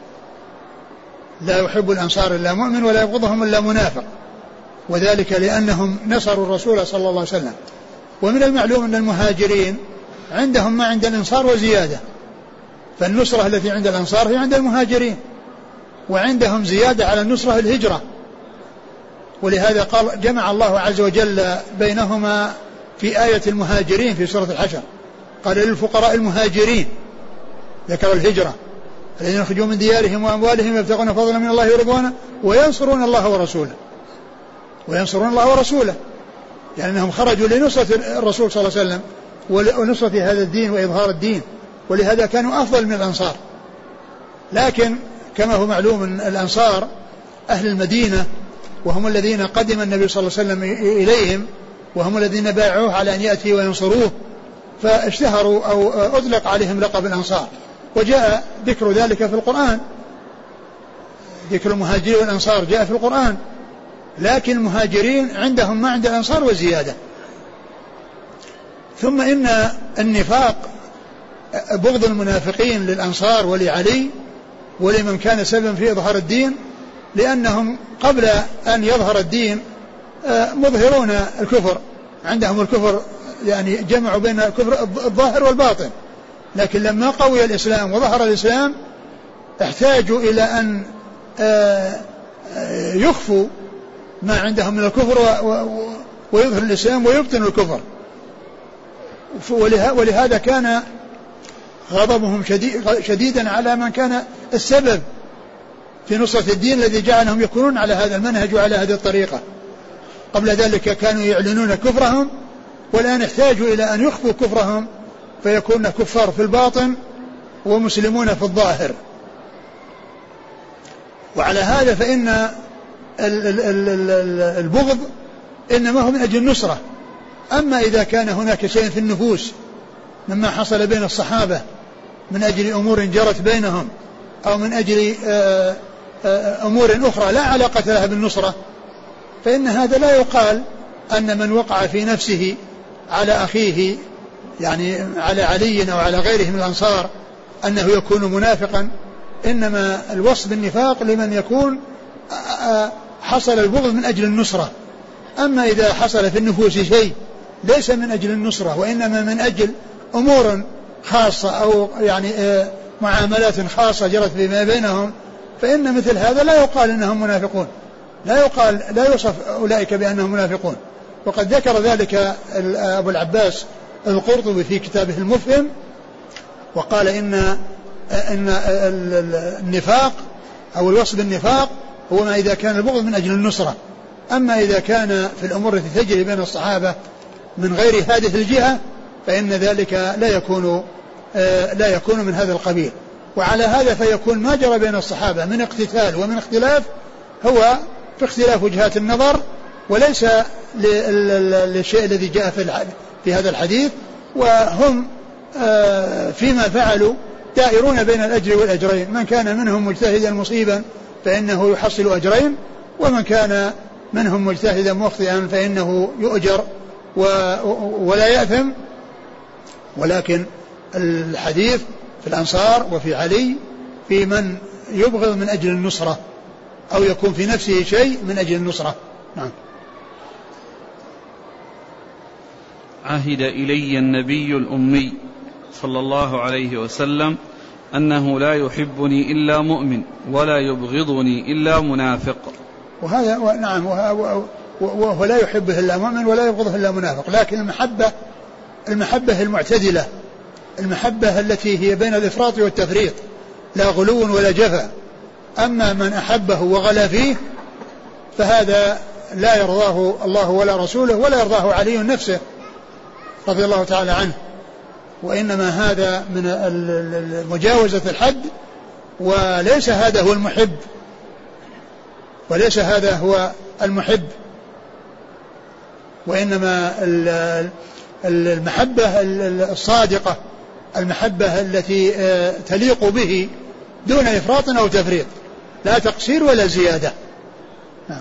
لا يحب الأنصار إلا مؤمن ولا يبغضهم إلا منافق، وذلك لأنهم نصروا الرسول صلى الله عليه وسلم. ومن المعلوم أن المهاجرين عندهم ما عند الأنصار وزيادة، فالنصرة التي عند الأنصار هي عند المهاجرين، وعندهم زيادة على النصرة الهجرة. ولهذا قال جمع الله عز وجل بينهما في آية المهاجرين في سورة الحشر، قال للفقراء المهاجرين، ذكر الهجرة الذين يخرجون من ديارهم وأموالهم يبتغون فضلا من الله ورضوانه وينصرون الله ورسوله وينصرون الله ورسوله لأنهم خرجوا لنصرة الرسول صلى الله عليه وسلم ونصرة هذا الدين وإظهار الدين، ولهذا كانوا أفضل من الأنصار. لكن كما هو معلوم أن الأنصار أهل المدينة، وهم الذين قدم النبي صلى الله عليه وسلم إليهم، وهم الذين باعوه على أن يأتي وينصروه، فاشتهروا أو أطلق عليهم لقب الأنصار، وجاء ذكر ذلك في القرآن، ذكر المهاجرين والأنصار جاء في القرآن. لكن المهاجرين عندهم ما عند الأنصار وزيادة. ثم إن النفاق بغض المنافقين للأنصار ولعلي ولمن كان سببا في إظهار الدين، لأنهم قبل أن يظهر الدين مظهرون الكفر، عندهم الكفر، يعني جمعوا بين الكفر الظاهر والباطن. لكن لما قوي الإسلام وظهر الإسلام احتاجوا إلى أن يخفوا ما عندهم من الكفر ويظهر الإسلام ويبطن الكفر. ولهذا كان غضبهم شديدا على من كان السبب في نصرة الدين الذي جعلهم يكونون على هذا المنهج وعلى هذه الطريقة. قبل ذلك كانوا يعلنون كفرهم، والآن احتاجوا إلى أن يخفوا كفرهم فيكون كفار في الباطن ومسلمون في الظاهر. وعلى هذا فإن البغض إنما هو من أجل النصرة. أما إذا كان هناك شيء في النفوس مما حصل بين الصحابة من أجل أمور جرت بينهم أو من أجل أمور أخرى لا علاقة لها بالنصرة، فإن هذا لا يقال أن من وقع في نفسه على أخيه يعني على علي أو على غيره من الأنصار أنه يكون منافقا. إنما الوصف بالنفاق لمن يكون حصل البغض من أجل النصرة. أما إذا حصل في النفوس شيء ليس من أجل النصرة وإنما من أجل أمور خاصة أو يعني معاملات خاصة جرت بما بينهم، فإن مثل هذا لا يقال إنهم منافقون، لا يقال لا يوصف أولئك بأنهم منافقون. وقد ذكر ذلك أبو العباس القرطبي في كتابه المفهم، وقال إن إن النفاق أو الوصف بالنفاق هو ما إذا كان البغض من أجل النصرة. أما إذا كان في الأمور التي تجري بين الصحابة من غير هذه الجهة فإن ذلك لا يكون لا يكون من هذا القبيل. وعلى هذا فيكون ما جرى بين الصحابة من اقتتال ومن اختلاف هو في اختلاف وجهات النظر، وليس للشيء الذي جاء في هذا الحديث. وهم فيما فعلوا دائرون بين الأجر والأجرين، من كان منهم مجتهدا مصيبا فإنه يحصل أجرين، ومن كان منهم مجتهدا مخطئا فإنه يؤجر ولا يأثم. ولكن الحديث في الأنصار وفي علي في من يبغض من أجل النصرة أو يكون في نفسه شيء من أجل النصرة. نعم. عهد إلي النبي الأمي صلى الله عليه وسلم أنه لا يحبني إلا مؤمن ولا يبغضني إلا منافق. وهذا نعم وهو لا يحبه إلا مؤمن ولا يبغضه إلا منافق. لكن المحبة المحبة المعتدلة، المحبة التي هي بين الإفراط والتفريط، لا غلو ولا جفا. أما من أحبه وغلا فيه فهذا لا يرضاه الله ولا رسوله ولا يرضاه علي نفسه رضي الله تعالى عنه. وإنما هذا من مجاوزة الحد، وليس هذا هو المحب، وليس هذا هو المحب. وإنما المحبة الصادقة، المحبة التي تليق به دون إفراط أو تفريط، لا تقصير ولا زيادة. نعم.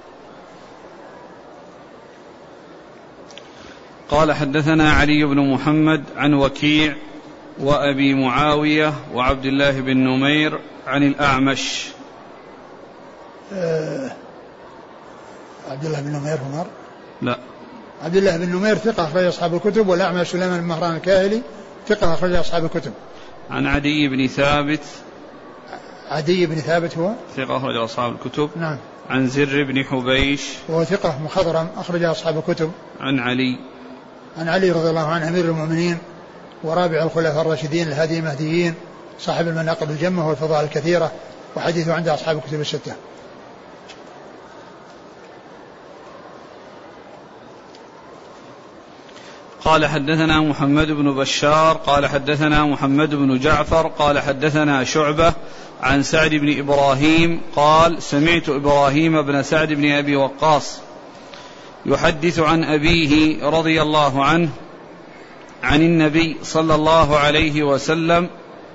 قال حدثنا علي بن محمد عن وكيع وأبي معاوية وعبد الله بن نمير عن الأعمش. أه عبد الله بن نمير عمر لا عبد الله بن نمير ثقة أخرج أصحاب الكتب، والأعمش سليمان بن مهران الكاهلي ثقة أخرج أصحاب الكتب. عن عدي بن ثابت عدي بن ثابت هو ثقة أخرج أصحاب الكتب. نعم. عن زر بن حبيش وهو ثقة مخضرم أخرج أصحاب الكتب. عن علي عن علي رضي الله عنه أمير المؤمنين ورابع الخلفاء الراشدين الهادي المهديين صاحب المناقب الجمة والفضائل الكثيرة، وحديثه عند أصحاب الكتب الستة. قال حدثنا محمد بن بشار قال حدثنا محمد بن جعفر قال حدثنا شعبة عن سعد بن إبراهيم قال سمعت إبراهيم بن سعد بن أبي وقاص يحدث عن أبيه رضي الله عنه عن النبي صلى الله عليه وسلم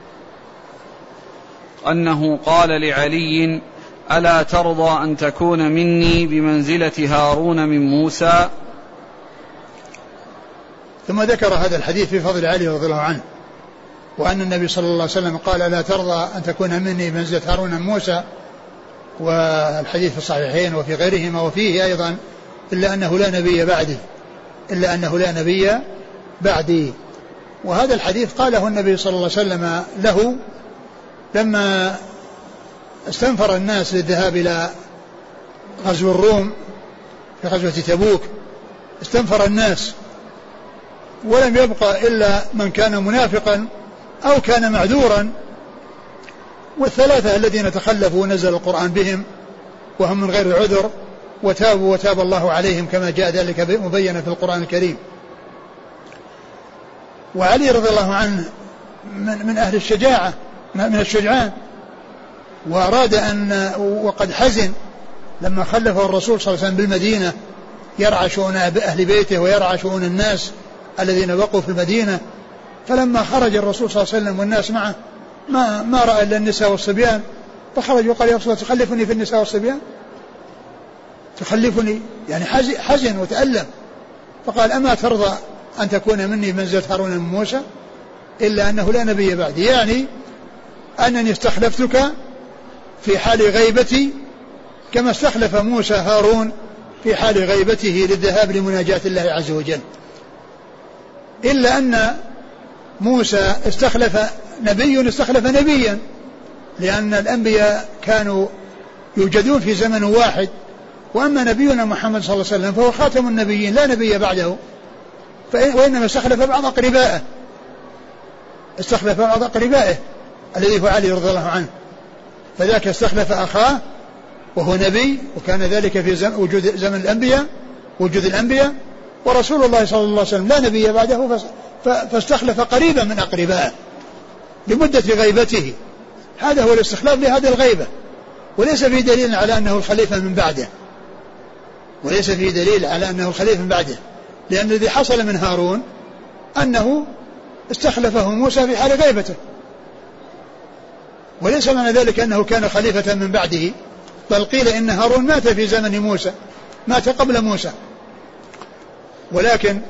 أنه قال لعلي ألا ترضى أن تكون مني بمنزلة هارون من موسى. ثم ذكر هذا الحديث في فضل علي رضي الله عنه، وأن النبي صلى الله عليه وسلم قال لا ترضى أن تكون مني بمنزلة هارون من موسى، والحديث في الصحيحين وفي غيرهما وفيه أيضا إلا أنه لا نبي بعدي إلا أنه لا نبي بعدي. وهذا الحديث قاله النبي صلى الله عليه وسلم له لما استنفر الناس للذهاب إلى غزو الروم في غزوة تبوك. استنفر الناس ولم يبقى إلا من كان منافقا أو كان معذورا، والثلاثة الذين تخلفوا نزل القرآن بهم وهم من غير عذر وتابوا وتاب الله عليهم كما جاء ذلك مبينا في القرآن الكريم. وعلي رضي الله عنه من, من أهل الشجاعة من الشجعان، وأراد أن وقد حزن لما خلفه الرسول صلى الله عليه وسلم بالمدينة يرعى شؤون أهل بيته ويرعى شؤون الناس الذين بقوا في المدينة. فلما خرج الرسول صلى الله عليه وسلم والناس معه ما, ما رأى إلا النساء والصبيان، فخرج وقال: يا رسول الله تخلفني في النساء والصبيان؟ تخلفني يعني حزن وتألم. فقال: أما ترضى أن تكون مني منزلة هارون من موسى؟ إلا أنه لا نبي بعدي، يعني أنني استخلفتك في حال غيبتي كما استخلف موسى هارون في حال غيبته للذهاب لمناجاة الله عز وجل. إلا أن موسى استخلف نبي استخلف نبيا، لأن الأنبياء كانوا يوجدون في زمن واحد، وأما نبينا محمد صلى الله عليه وسلم فهو خاتم النبيين لا نبي بعده، وإنما استخلف بعض أقربائه استخلف بعض أقربائه الذي هو علي رضي الله عنه، فذاك استخلف أخاه وهو نبي، وكان ذلك في زمن وجود زمن الأنبياء وجود الأنبياء، ورسول الله صلى الله عليه وسلم لا نبي بعده فاستخلف قريبا من أقربائه لمدة غيبته. هذا هو الاستخلاف لهذه الغيبة، وليس في دليل على أنه الخليفة من بعده وليس في دليل على أنه الخليفة من بعده لأن الذي حصل من هارون أنه استخلفه موسى في حال غيبته، وليس معنى ذلك أنه كان خليفة من بعده، بل قيل إن هارون مات في زمن موسى، مات قبل موسى. ولكن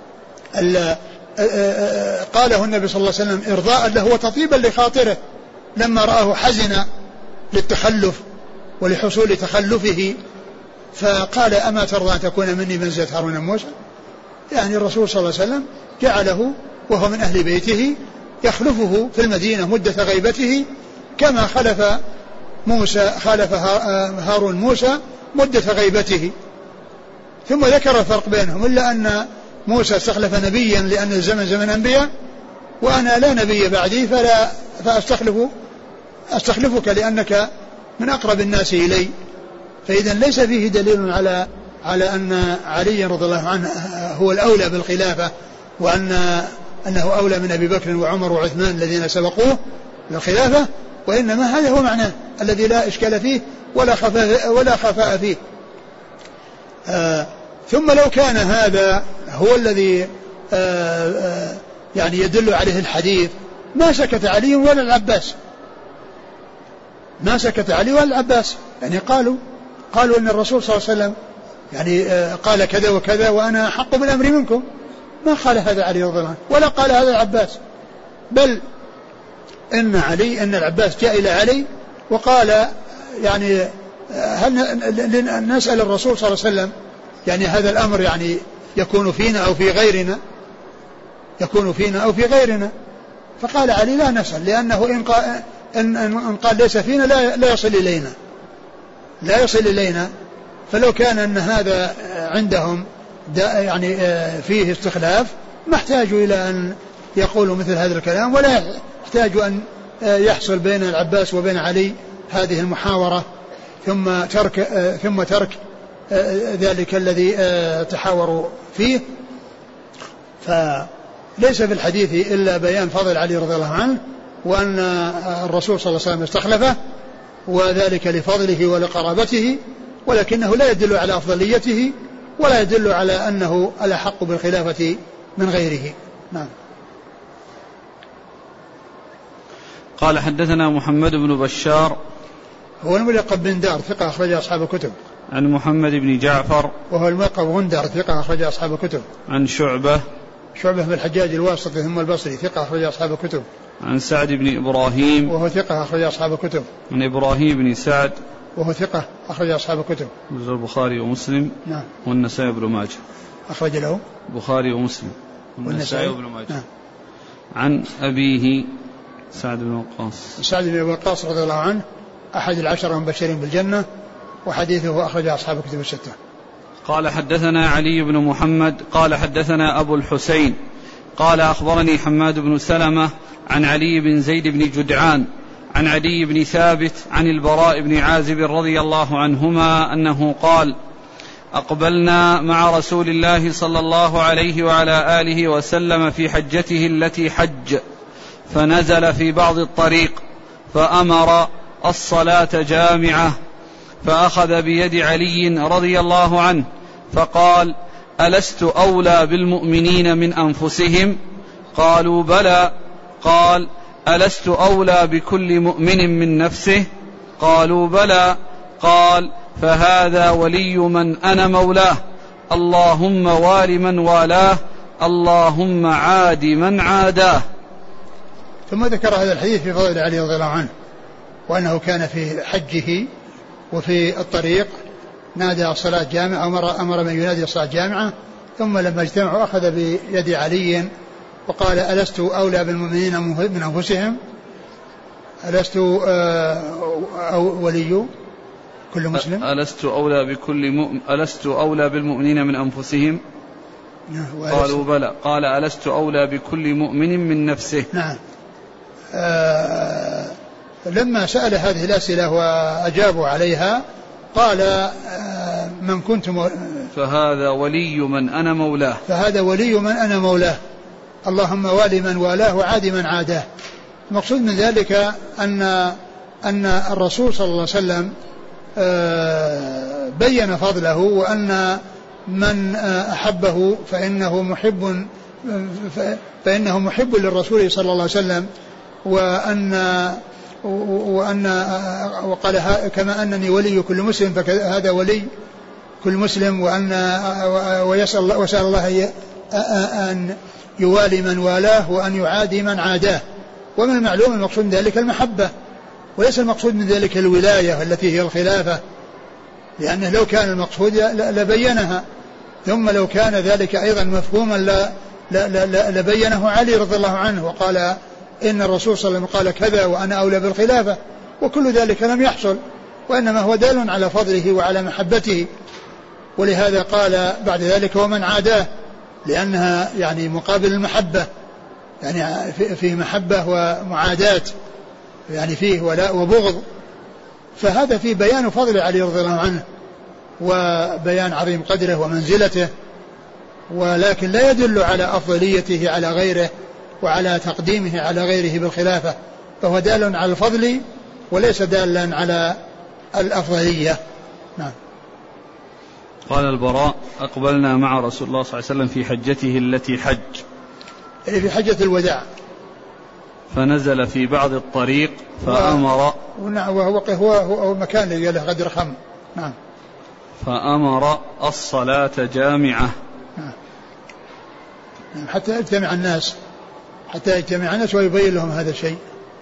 قاله النبي صلى الله عليه وسلم إرضاء له وتطيبا لخاطره لما رآه حزن للتخلف ولحصول تخلفه، فقال: أما ترضى أن تكون مني منزلة هارون موسى؟ يعني الرسول صلى الله عليه وسلم جعله وهو من أهل بيته يخلفه في المدينة مدة غيبته كما خلف موسى خالف هارون موسى مدة غيبته. ثم ذكر الفرق بينهم، إلا أن موسى استخلف نبيا لأن الزمن زمن أنبياء، وأنا لا نبي بعدي فلا فأستخلف أستخلفك لأنك من أقرب الناس إلي. فإذا ليس فيه دليل على على أن علي رضي الله عنه هو الأولى بالخلافة، وأن أنه أولى من أبي بكر وعمر وعثمان الذين سبقوه للخلافة، وإنما هذا هو معناه الذي لا إشكال فيه ولا خفاء ولا خفاء فيه. آه ثم لو كان هذا هو الذي آه آه يعني يدل عليه الحديث ما سكت علي ولا العباس ما سكت علي ولا العباس يعني قالوا قالوا أن الرسول صلى الله عليه وسلم يعني آه قال كذا وكذا وأنا أحق بالأمر منكم، ما قال هذا علي رضي الله عنه ولا قال هذا العباس، بل إن علي إن العباس جاء إلى علي وقال يعني هل نسأل الرسول صلى الله عليه وسلم يعني هذا الأمر يعني يكون فينا أو في غيرنا يكون فينا أو في غيرنا، فقال علي لا نسأل، لأنه إن قال, إن إن قال ليس فينا لا, لا يصل إلينا لا يصل إلينا فلو كان أن هذا عندهم يعني فيه استخلاف ما احتاجوا إلى أن يقولوا مثل هذا الكلام، ولا يحتاجوا أن يحصل بين العباس وبين علي هذه المحاورة ثم ترك ثم ترك ذلك الذي تحاوروا فيه. فليس في الحديث إلا بيان فضل علي رضي الله عنه، وأن الرسول صلى الله عليه وسلم استخلفه وذلك لفضله ولقرابته، ولكنه لا يدل على أفضليته ولا يدل على أنه الأحق بالخلافة من غيره. نعم. قال حدثنا محمد بن بشار هو الملقب بن دار ثقة أخرج أصحاب الكتب. عن محمد بن جعفر وهو الملقب غندر ثقة أخرج أصحاب الكتب. عن شعبة شعبة بن الحجاج الواسطي ثم البصري ثقة أخرج أصحاب الكتب. عن سعد بن إبراهيم وهو ثقة أخرج أصحاب الكتب. عن إبراهيم بن سعد وهو ثقة أخرج أصحاب الكتب. البخاري ومسلم. نعم. والنسائي بن ماجه أخرج له البخاري ومسلم والنسائي بن ماجه. نعم. عن أبيه سعد بن وقاص سعد بن وقاص رضي الله عنه أحد العشرة المبشرين بالجنة، وحديثه أخرج أصحاب الكتب الستة. قال حدثنا علي بن محمد قال حدثنا أبو الحسين قال أخبرني حماد بن سلمة عن علي بن زيد بن جدعان عن علي بن ثابت عن البراء بن عازب رضي الله عنهما أنه قال: أقبلنا مع رسول الله صلى الله عليه وعلى آله وسلم في حجته التي حج، فنزل في بعض الطريق فأمر الصلاة جامعة، فأخذ بيد علي رضي الله عنه فقال: ألست أولى بالمؤمنين من أنفسهم؟ قالوا: بلى. قال: ألست أولى بكل مؤمن من نفسه؟ قالوا: بلى. قال: فهذا ولي من أنا مولاه، اللهم وال من والاه، اللهم عاد من عاداه. ثم ذكر هذا الحديث في فضل علي رضي الله عنه، وأنه كان في حجه وفي الطريق نادى الصلاة جامعة، أمر, أمر من ينادي الصلاة جامعة، ثم لما اجتمعوا أخذ بيد علي وقال: ألست أولى بالمؤمنين من أنفسهم؟ ألست أو ولي كل مسلم؟ ألست أولى بكل مؤمن ألست أولى بالمؤمنين من أنفسهم؟ قالوا: بلى. قال: ألست أولى بكل مؤمن من نفسه؟ نعم. آه لما سأل هذه الأسئلة وأجابوا عليها قال: آه من كنت مو... فهذا ولي من أنا مولاه فهذا ولي من أنا مولاه، اللهم والي من والاه وعاد من عاداه. المقصود من ذلك أن أن الرسول صلى الله عليه وسلم آه بين فضله، وأن من أحبه فإنه محب فإنه محب للرسول صلى الله عليه وسلم، وأن وأن وقال: كما أنني ولي كل مسلم فهذا ولي كل مسلم، وأن ويسأل الله وسأل الله أن يوالي من والاه وأن يعادي من عاداه. ومن المعلوم المقصود من ذلك المحبة، وليس المقصود من ذلك الولاية التي هي الخلافة، لأنه لو كان المقصود لبينها، ثم لو كان ذلك أيضا مفهوما لبينه علي رضي الله عنه وقال: إن الرسول صلى الله عليه وسلم قال كذا وأنا أولى بالخلافة، وكل ذلك لم يحصل، وإنما هو دال على فضله وعلى محبته. ولهذا قال بعد ذلك: ومن عاداه، لأنها يعني مقابل المحبة، يعني فيه محبة ومعاداة، يعني فيه ولاء وبغض، فهذا فيه بيان فضل علي رضي الله عنه وبيان عظيم قدره ومنزلته، ولكن لا يدل على أفضليته على غيره وعلى تقديمه على غيره بالخلافة، فهو دال على الفضل وليس دالا على الأفضلية. نعم. قال البراء: أقبلنا مع رسول الله صلى الله عليه وسلم في حجته التي حج، في حجة الوداع، فنزل في بعض الطريق فأمر، وهو هو هو مكان اللي له غدر خم. نعم. فأمر الصلاة جامعة. نعم. حتى يجتمع الناس حتى يجتمع الناس ويبين لهم هذا الشيء.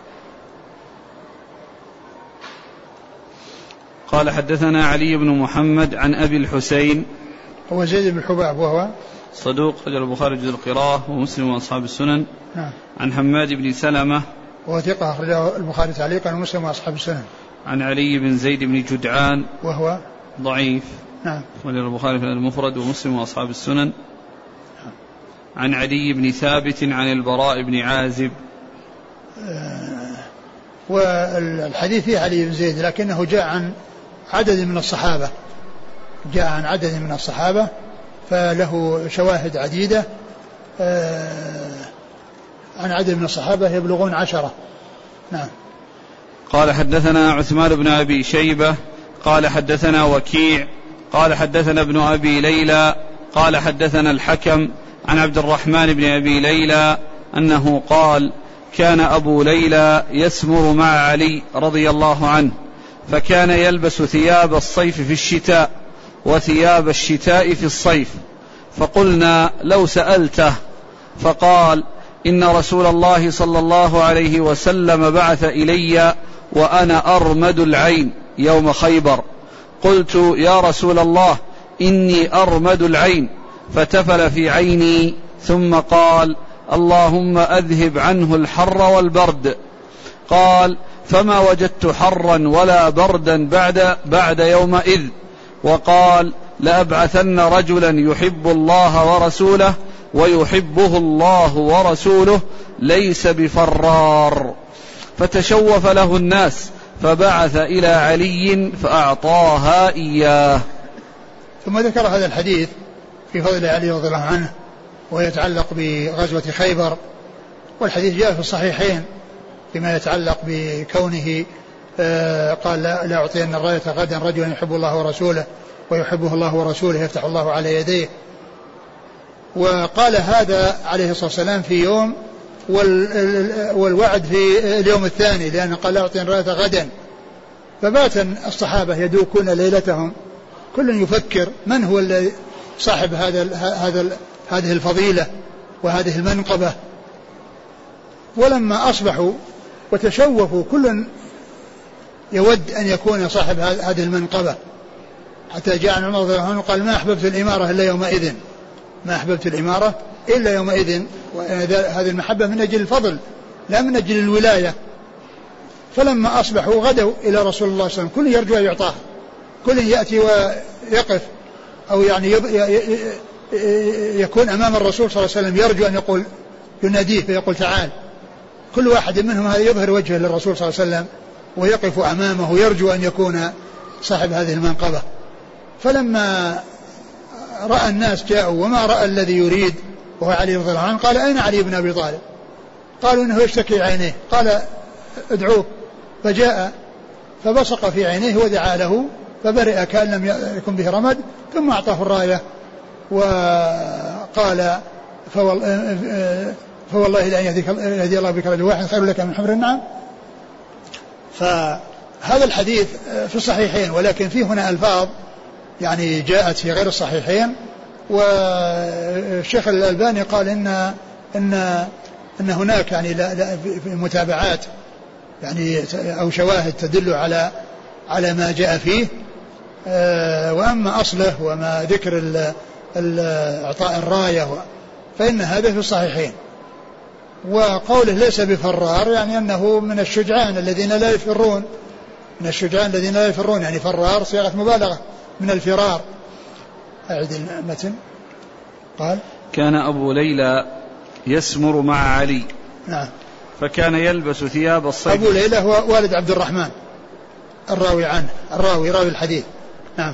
قال: حدثنا علي بن محمد عن أبي الحسين، هو زيد بن حباب وهو صدوق، رجل البخاري جزء القراءة ومسلم وأصحاب السنن. نعم. عن حماد بن سلمة وهو ثقة، أخرجه البخاري تعليقا ومسلم وأصحاب السنن. عن علي بن زيد بن جدعان وهو ضعيف. نعم. ولل البخاري في المفرد ومسلم وأصحاب السنن. نعم. عن علي بن ثابت عن البراء بن عازب. آه والحديث فيه علي بن زيد، لكنه جاء عن عدد من الصحابة جاء عن عدد من الصحابة فله شواهد عديدة آه عن عدد من الصحابة يبلغون عشرة. نعم. قال: حدثنا عثمان بن أبي شيبة قال: حدثنا وكيع قال: حدثنا ابن أبي ليلى قال: حدثنا الحكم عن عبد الرحمن بن أبي ليلى أنه قال: كان أبو ليلى يسمر مع علي رضي الله عنه، فكان يلبس ثياب الصيف في الشتاء وثياب الشتاء في الصيف، فقلنا: لو سألته. فقال: إن رسول الله صلى الله عليه وسلم بعث إلي وأنا أرمد العين يوم خيبر، قلت: يا رسول الله إني أرمد العين، فتفل في عيني ثم قال: اللهم أذهب عنه الحر والبرد. قال: فما وجدت حرا ولا بردا بعد, بعد يومئذ. وقال: لأبعثن رجلا يحب الله ورسوله ويحبه الله ورسوله ليس بفرار. فتشوف له الناس فبعث إلى علي فأعطاها إياه. ثم ذكر هذا الحديث في فضل علي رضي الله عنه ويتعلق بغزوة خيبر، والحديث جاء في الصحيحين فيما يتعلق بكونه قال لا أعطين الراية غدا رجلا يحب الله ورسوله ويحبه الله ورسوله يفتح الله على يديه. وقال هذا عليه الصلاة والسلام في يوم والوعد في اليوم الثاني، لأنه قال لا أعطين الراية غدا. فبات الصحابة يدوكون ليلتهم كل يفكر من هو الذي صاحب هذا هذا هذه الفضيلة وهذه المنقبة. ولما أصبحوا وتشوفوا كل يود أن يكون صاحب هذه المنقبة، حتى جاء عمر رضي الله عنه قال ما أحببت الإمارة إلا يومئذ، ما أحببت الإمارة إلا يومئذ. وهذه المحبة من أجل الفضل لا من أجل الولاية. فلما أصبحوا غدوا إلى رسول الله صلى الله عليه وسلم كل يرجو أن يعطاه، كل يأتي ويقف أو يعني يكون أمام الرسول صلى الله عليه وسلم يرجو أن يقول يناديه فيقول تعال. كل واحد منهم هذا يظهر وجهه للرسول صلى الله عليه وسلم ويقف أمامه يرجو أن يكون صاحب هذه المنقبة. فلما رأى الناس جاءوا وما رأى الذي يريد وهو علي رضي الله عنه قال أين علي بن أبي طالب؟ قالوا إنه يشتكي عينيه. قال ادعوه. فجاء فبصق في عينيه ودعا له فبرئ كأن لم يكن به رمد، ثم أعطاه الراية وقال فوالله لا يهدي الله بك رجل واحد خير لك من حمر النعم. فهذا الحديث في الصحيحين، ولكن فيه هنا ألفاظ يعني جاءت في غير الصحيحين. والشيخ الألباني قال إن إن إن هناك يعني لا لا في متابعات يعني أو شواهد تدل على على ما جاء فيه. وأما أصله وما ذكر إعطاء الراية فإن هذا في الصحيحين. وقوله ليس بفرار يعني أنه من الشجعان الذين لا يفرون، من الشجعان الذين لا يفرون، يعني فرار صيغة مبالغة من الفرار. أعد المتن. قال كان أبو ليلى يسمر مع علي. نعم. فكان يلبس ثياب الصيف. أبو ليلى هو والد عبد الرحمن الراوي عنه، الراوي راوي الحديث. نعم.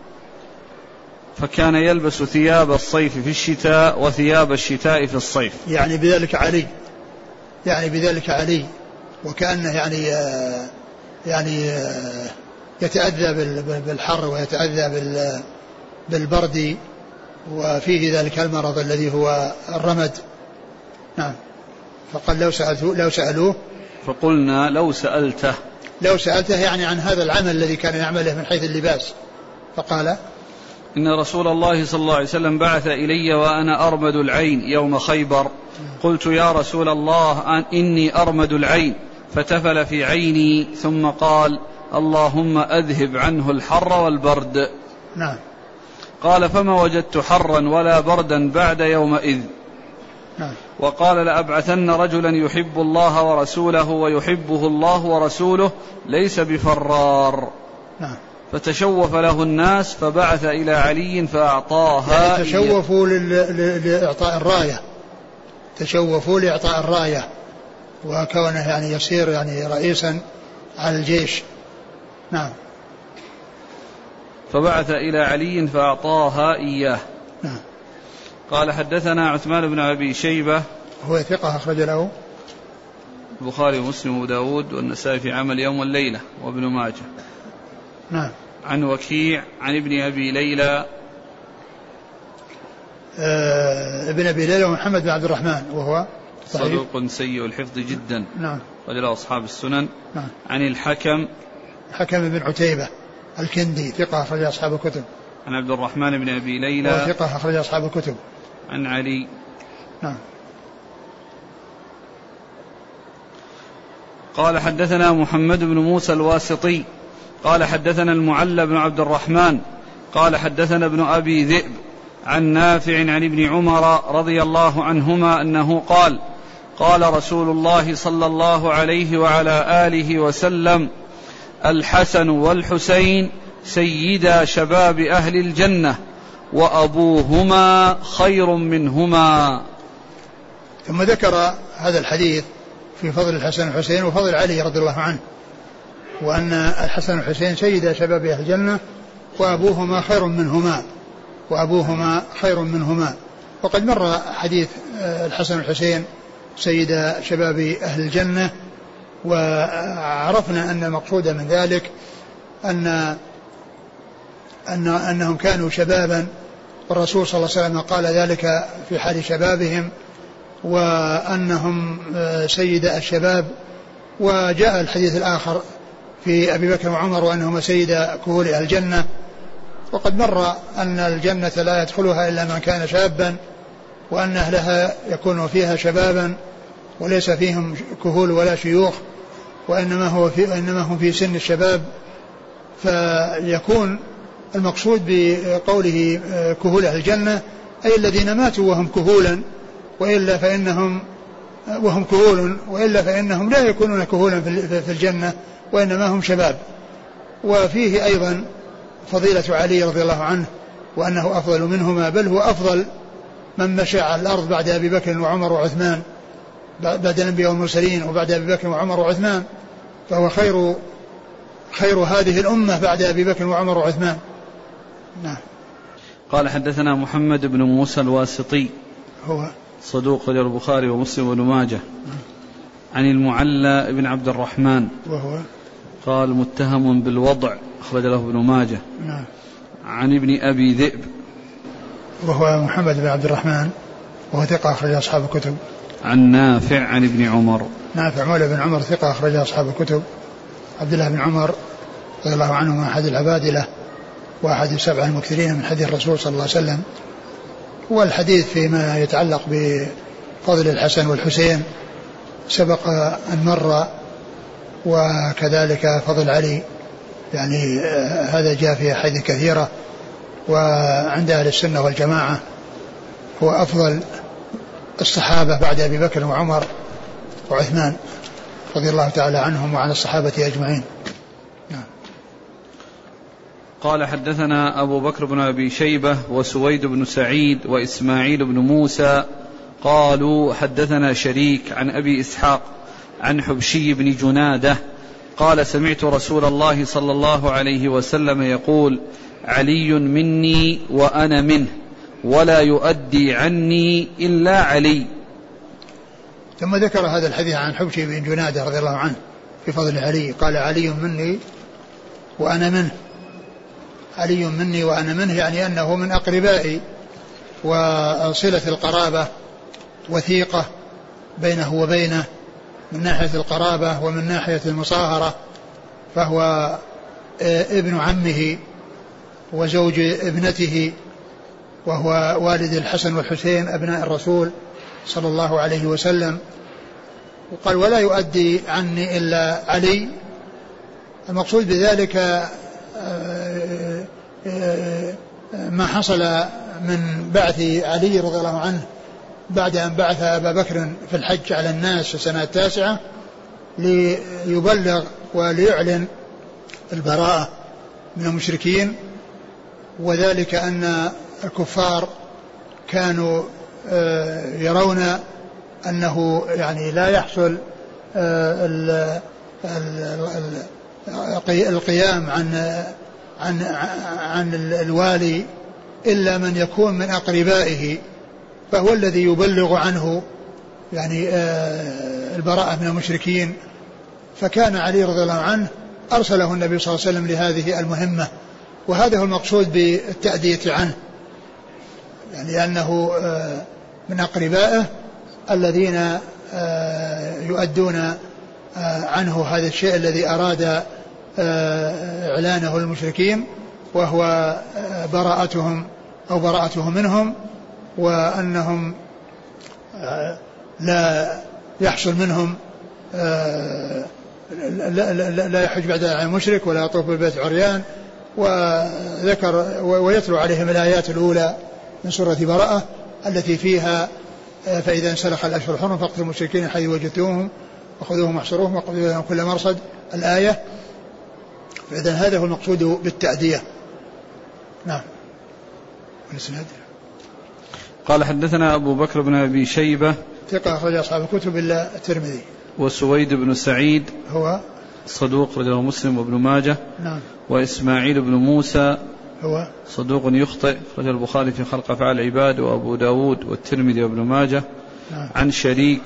فكان يلبس ثياب الصيف في الشتاء وثياب الشتاء في الصيف، يعني بذلك علي، يعني بذلك علي. وكأنه يعني يعني يتأذى بالحر ويتأذى بالبرد وفيه ذلك المرض الذي هو الرمد. نعم. فقال لو سألوه, لو سألوه فقلنا لو سألته لو سألته يعني عن هذا العمل الذي كان يعمله من حيث اللباس. فقال إن رسول الله صلى الله عليه وسلم بعث إلي وأنا أرمد العين يوم خيبر. قلت يا رسول الله إني أرمد العين، فتفل في عيني ثم قال اللهم أذهب عنه الحر والبرد. نعم. قال فما وجدت حرا ولا بردا بعد يومئذ. نعم. وقال لأبعثن رجلا يحب الله ورسوله ويحبه الله ورسوله ليس بفرار. نعم. فتشوف له الناس فبعث إلى علي فأعطاها. يعني تشوفوا لإعطاء الراية، تشوفوا لإعطاء الراية وكونه يعني يصير يعني رئيسا على الجيش. نعم. فبعث إلى علي فأعطاها إياه. نعم. قال حدثنا عثمان بن أبي شيبة هو ثقة أخرج له البخاري ومسلم وداود والنسائي في عمل يوم والليلة وابن ماجه. نعم. عن وكيع عن ابن أبي ليلى آه ابن أبي ليلى ومحمد بن عبد الرحمن وهو صدوق سيء الحفظ جدا. نعم. رجل أصحاب السنن. نعم. عن الحكم حكم بن عتيبة الكندي ثقة أخرج أصحاب الكتب. عن عبد الرحمن بن أبي ليلى ثقة أخرج أصحاب الكتب. عن علي. نعم. قال حدثنا محمد بن موسى الواسطي قال حدثنا المعلى بن عبد الرحمن قال حدثنا ابن أبي ذئب عن نافع عن ابن عمر رضي الله عنهما أنه قال قال رسول الله صلى الله عليه وعلى آله وسلم الحسن والحسين سيدا شباب أهل الجنة وأبوهما خير منهما. ثم ذكر هذا الحديث في فضل الحسن والحسين وفضل علي رضي الله عنه، وأن الحسن والحسين سيدا شباب أهل الجنة وأبوهما خير منهما وأبوهما خير منهما. وقد مر حديث الحسن والحسين سيد شباب أهل الجنة. وعرفنا أن المقصود من ذلك أن, أن أنهم كانوا شبابا، والرسول صلى الله عليه وسلم قال ذلك في حال شبابهم، وأنهم سيد الشباب. وجاء الحديث الآخر في أبي بكر وعمر وأنهما سيد كهول أهل الجنة. وقد مر أن الجنة لا يدخلها إلا من كان شابا، وأن أهلها يكون فيها شبابا وليس فيهم كهول ولا شيوخ، وإنما هو في إنما هم في سن الشباب. فيكون المقصود بقوله كهول أهل الجنة أي الذين ماتوا وهم كهولا، وإلا فإنهم وهم كهول وإلا فإنهم لا يكونون كهولا في الجنة، وإنما هم شباب. وفيه أيضا فضيلة علي رضي الله عنه، وأنه أفضل منهما، بل هو أفضل من مشى على الأرض بعد أبي بكر وعمر وعثمان، بعد الأنبياء والمرسلين وبعد أبي بكر وعمر وعثمان، فهو خير خير هذه الأمة بعد أبي بكر وعمر وعثمان. نعم. قال حدثنا محمد بن موسى الواسطي هو صدوق رجل البخاري ومسلم وابن ماجه. عن المعلى بن عبد الرحمن وهو قال متهم بالوضع، أخرج له ابن ماجه. نعم. عن ابن أبي ذئب وهو محمد بن عبد الرحمن وهو ثقة أخرج أصحاب الكتب. عن نافع عن ابن عمر. نافع مولى بن عمر ثقة أخرج أصحاب الكتب. عبد الله بن عمر رضي الله عنهما أحد العبادلة وأحد السبعة المكثرين من حديث الرسول صلى الله عليه وسلم. والحديث فيما يتعلق بفضل الحسن والحسين سبق أن مر، وكذلك فضل علي، يعني هذا جاء في أحاديث كثيرة. وعند أهل السنة والجماعة هو أفضل الصحابة بعد أبي بكر وعمر وعثمان رضي الله تعالى عنهم وعن الصحابة أجمعين. نعم. قال حدثنا أبو بكر بن أبي شيبة وسويد بن سعيد وإسماعيل بن موسى قالوا حدثنا شريك عن أبي إسحاق عن حبشي بن جنادة قال سمعت رسول الله صلى الله عليه وسلم يقول علي مني وأنا منه ولا يؤدي عني إلا علي. ثم ذكر هذا الحديث عن حبشي بن جنادة رضي الله عنه في فضل علي، قال علي مني وأنا منه. علي مني وأنا منه يعني أنه من أقربائي، وصلة القرابة وثيقة بينه وبينه من ناحية القرابة ومن ناحية المصاهرة، فهو ابن عمه وزوج ابنته، وهو والد الحسن والحسين أبناء الرسول صلى الله عليه وسلم. وقال ولا يؤدي عني إلا علي. المقصود بذلك ما حصل من بعث علي رضي الله عنه بعد أن بعث أبا بكر في الحج على الناس في السنة التاسعة ليبلغ وليعلن البراءة من المشركين، وذلك أن الكفار كانوا يرون أنه يعني لا يحصل القيام عن عن عن الوالي إلا من يكون من أقربائه، فهو الذي يبلغ عنه يعني البراءة من المشركين. فكان علي رضي الله عنه أرسله النبي صلى الله عليه وسلم لهذه المهمة، وهذا هو المقصود بالتأدية عنه، يعني أنه من أقربائه الذين يؤدون عنه هذا الشيء الذي أراد إعلانه للمشركين، وهو براءتهم أو براءته منهم، وأنهم لا يحصل منهم لا, لا, لا يحج بعد عن المشرك ولا يطوف بالبيت عريان. وذكر ويتلو عليهم الآيات الأولى من سورة براءة التي فيها فإذا انسلخ الأشهر الحرم فاقتلوا المشركين حيث وجدتموهم وخذوهم واحصروهم وقتلوا لهم كل مرصد الآية. فإذا هذا هو المقصود بالتأدية. نعم. والإسناد قال حدثنا أبو بكر بن أبي شيبة ثقة أخرج أصحاب الكتب إلا الترمذي. وسويد بن سعيد هو صدوق رجله مسلم وابن ماجه. نعم. وإسماعيل بن موسى هو صدوق يخطئ، رجل البخاري في خلق أفعال العباد وأبو داود والترمذي وابن ماجه. نعم. عن شريك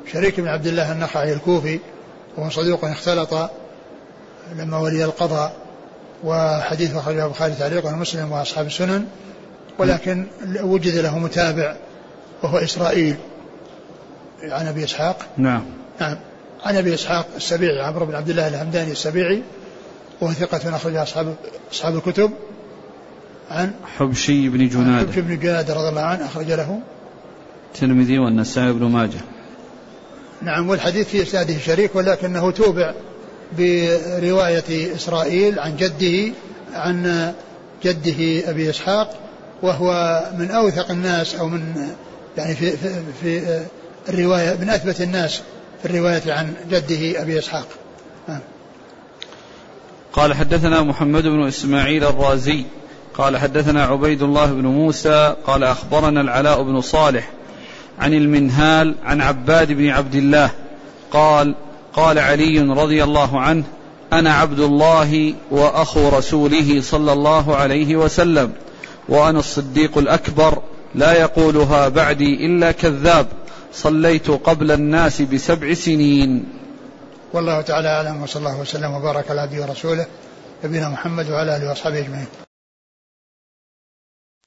شريك بن عبد الله النخعي الكوفي، وهو صدوق اختلط لما ولي القضاء، وحديث أخرجه البخاري تعليقا ومسلم وأصحاب السنن، ولكن وجد له متابع وهو إسرائيل عن أبي إسحاق. نعم. نعم عن أبي إسحاق السبيعي عمرو بن عبد الله الهمداني السبيعي، وهو ثقة أخرج أصحاب أصحاب الكتب. عن حبشي بن جنادة حبشي بن جنادة رضي الله عنه أخرج له الترمذي والنسائي بن ماجه. نعم. والحديث في إسناده شريك، ولكنه توبع برواية إسرائيل عن جده عن جده أبي إسحاق، وهو من أوثق الناس أو من يعني في, في, في الرواية من أثبت الناس في الرواية عن جده أبي إسحاق. آه. قال حدثنا محمد بن إسماعيل الرازي قال حدثنا عبيد الله بن موسى قال أخبرنا العلاء بن صالح عن المنهال عن عباد بن عبد الله قال قال علي رضي الله عنه أنا عبد الله وأخو رسوله صلى الله عليه وسلم، وأنا الصديق الأكبر لا يقولها بعدي إلا كذاب، صليت قبل الناس بسبع سنين. والله تعالى أعلم، وصلى الله وسلم وبارك على عبده ورسوله نبينا محمد وعلى آله وأصحابه أجمعين.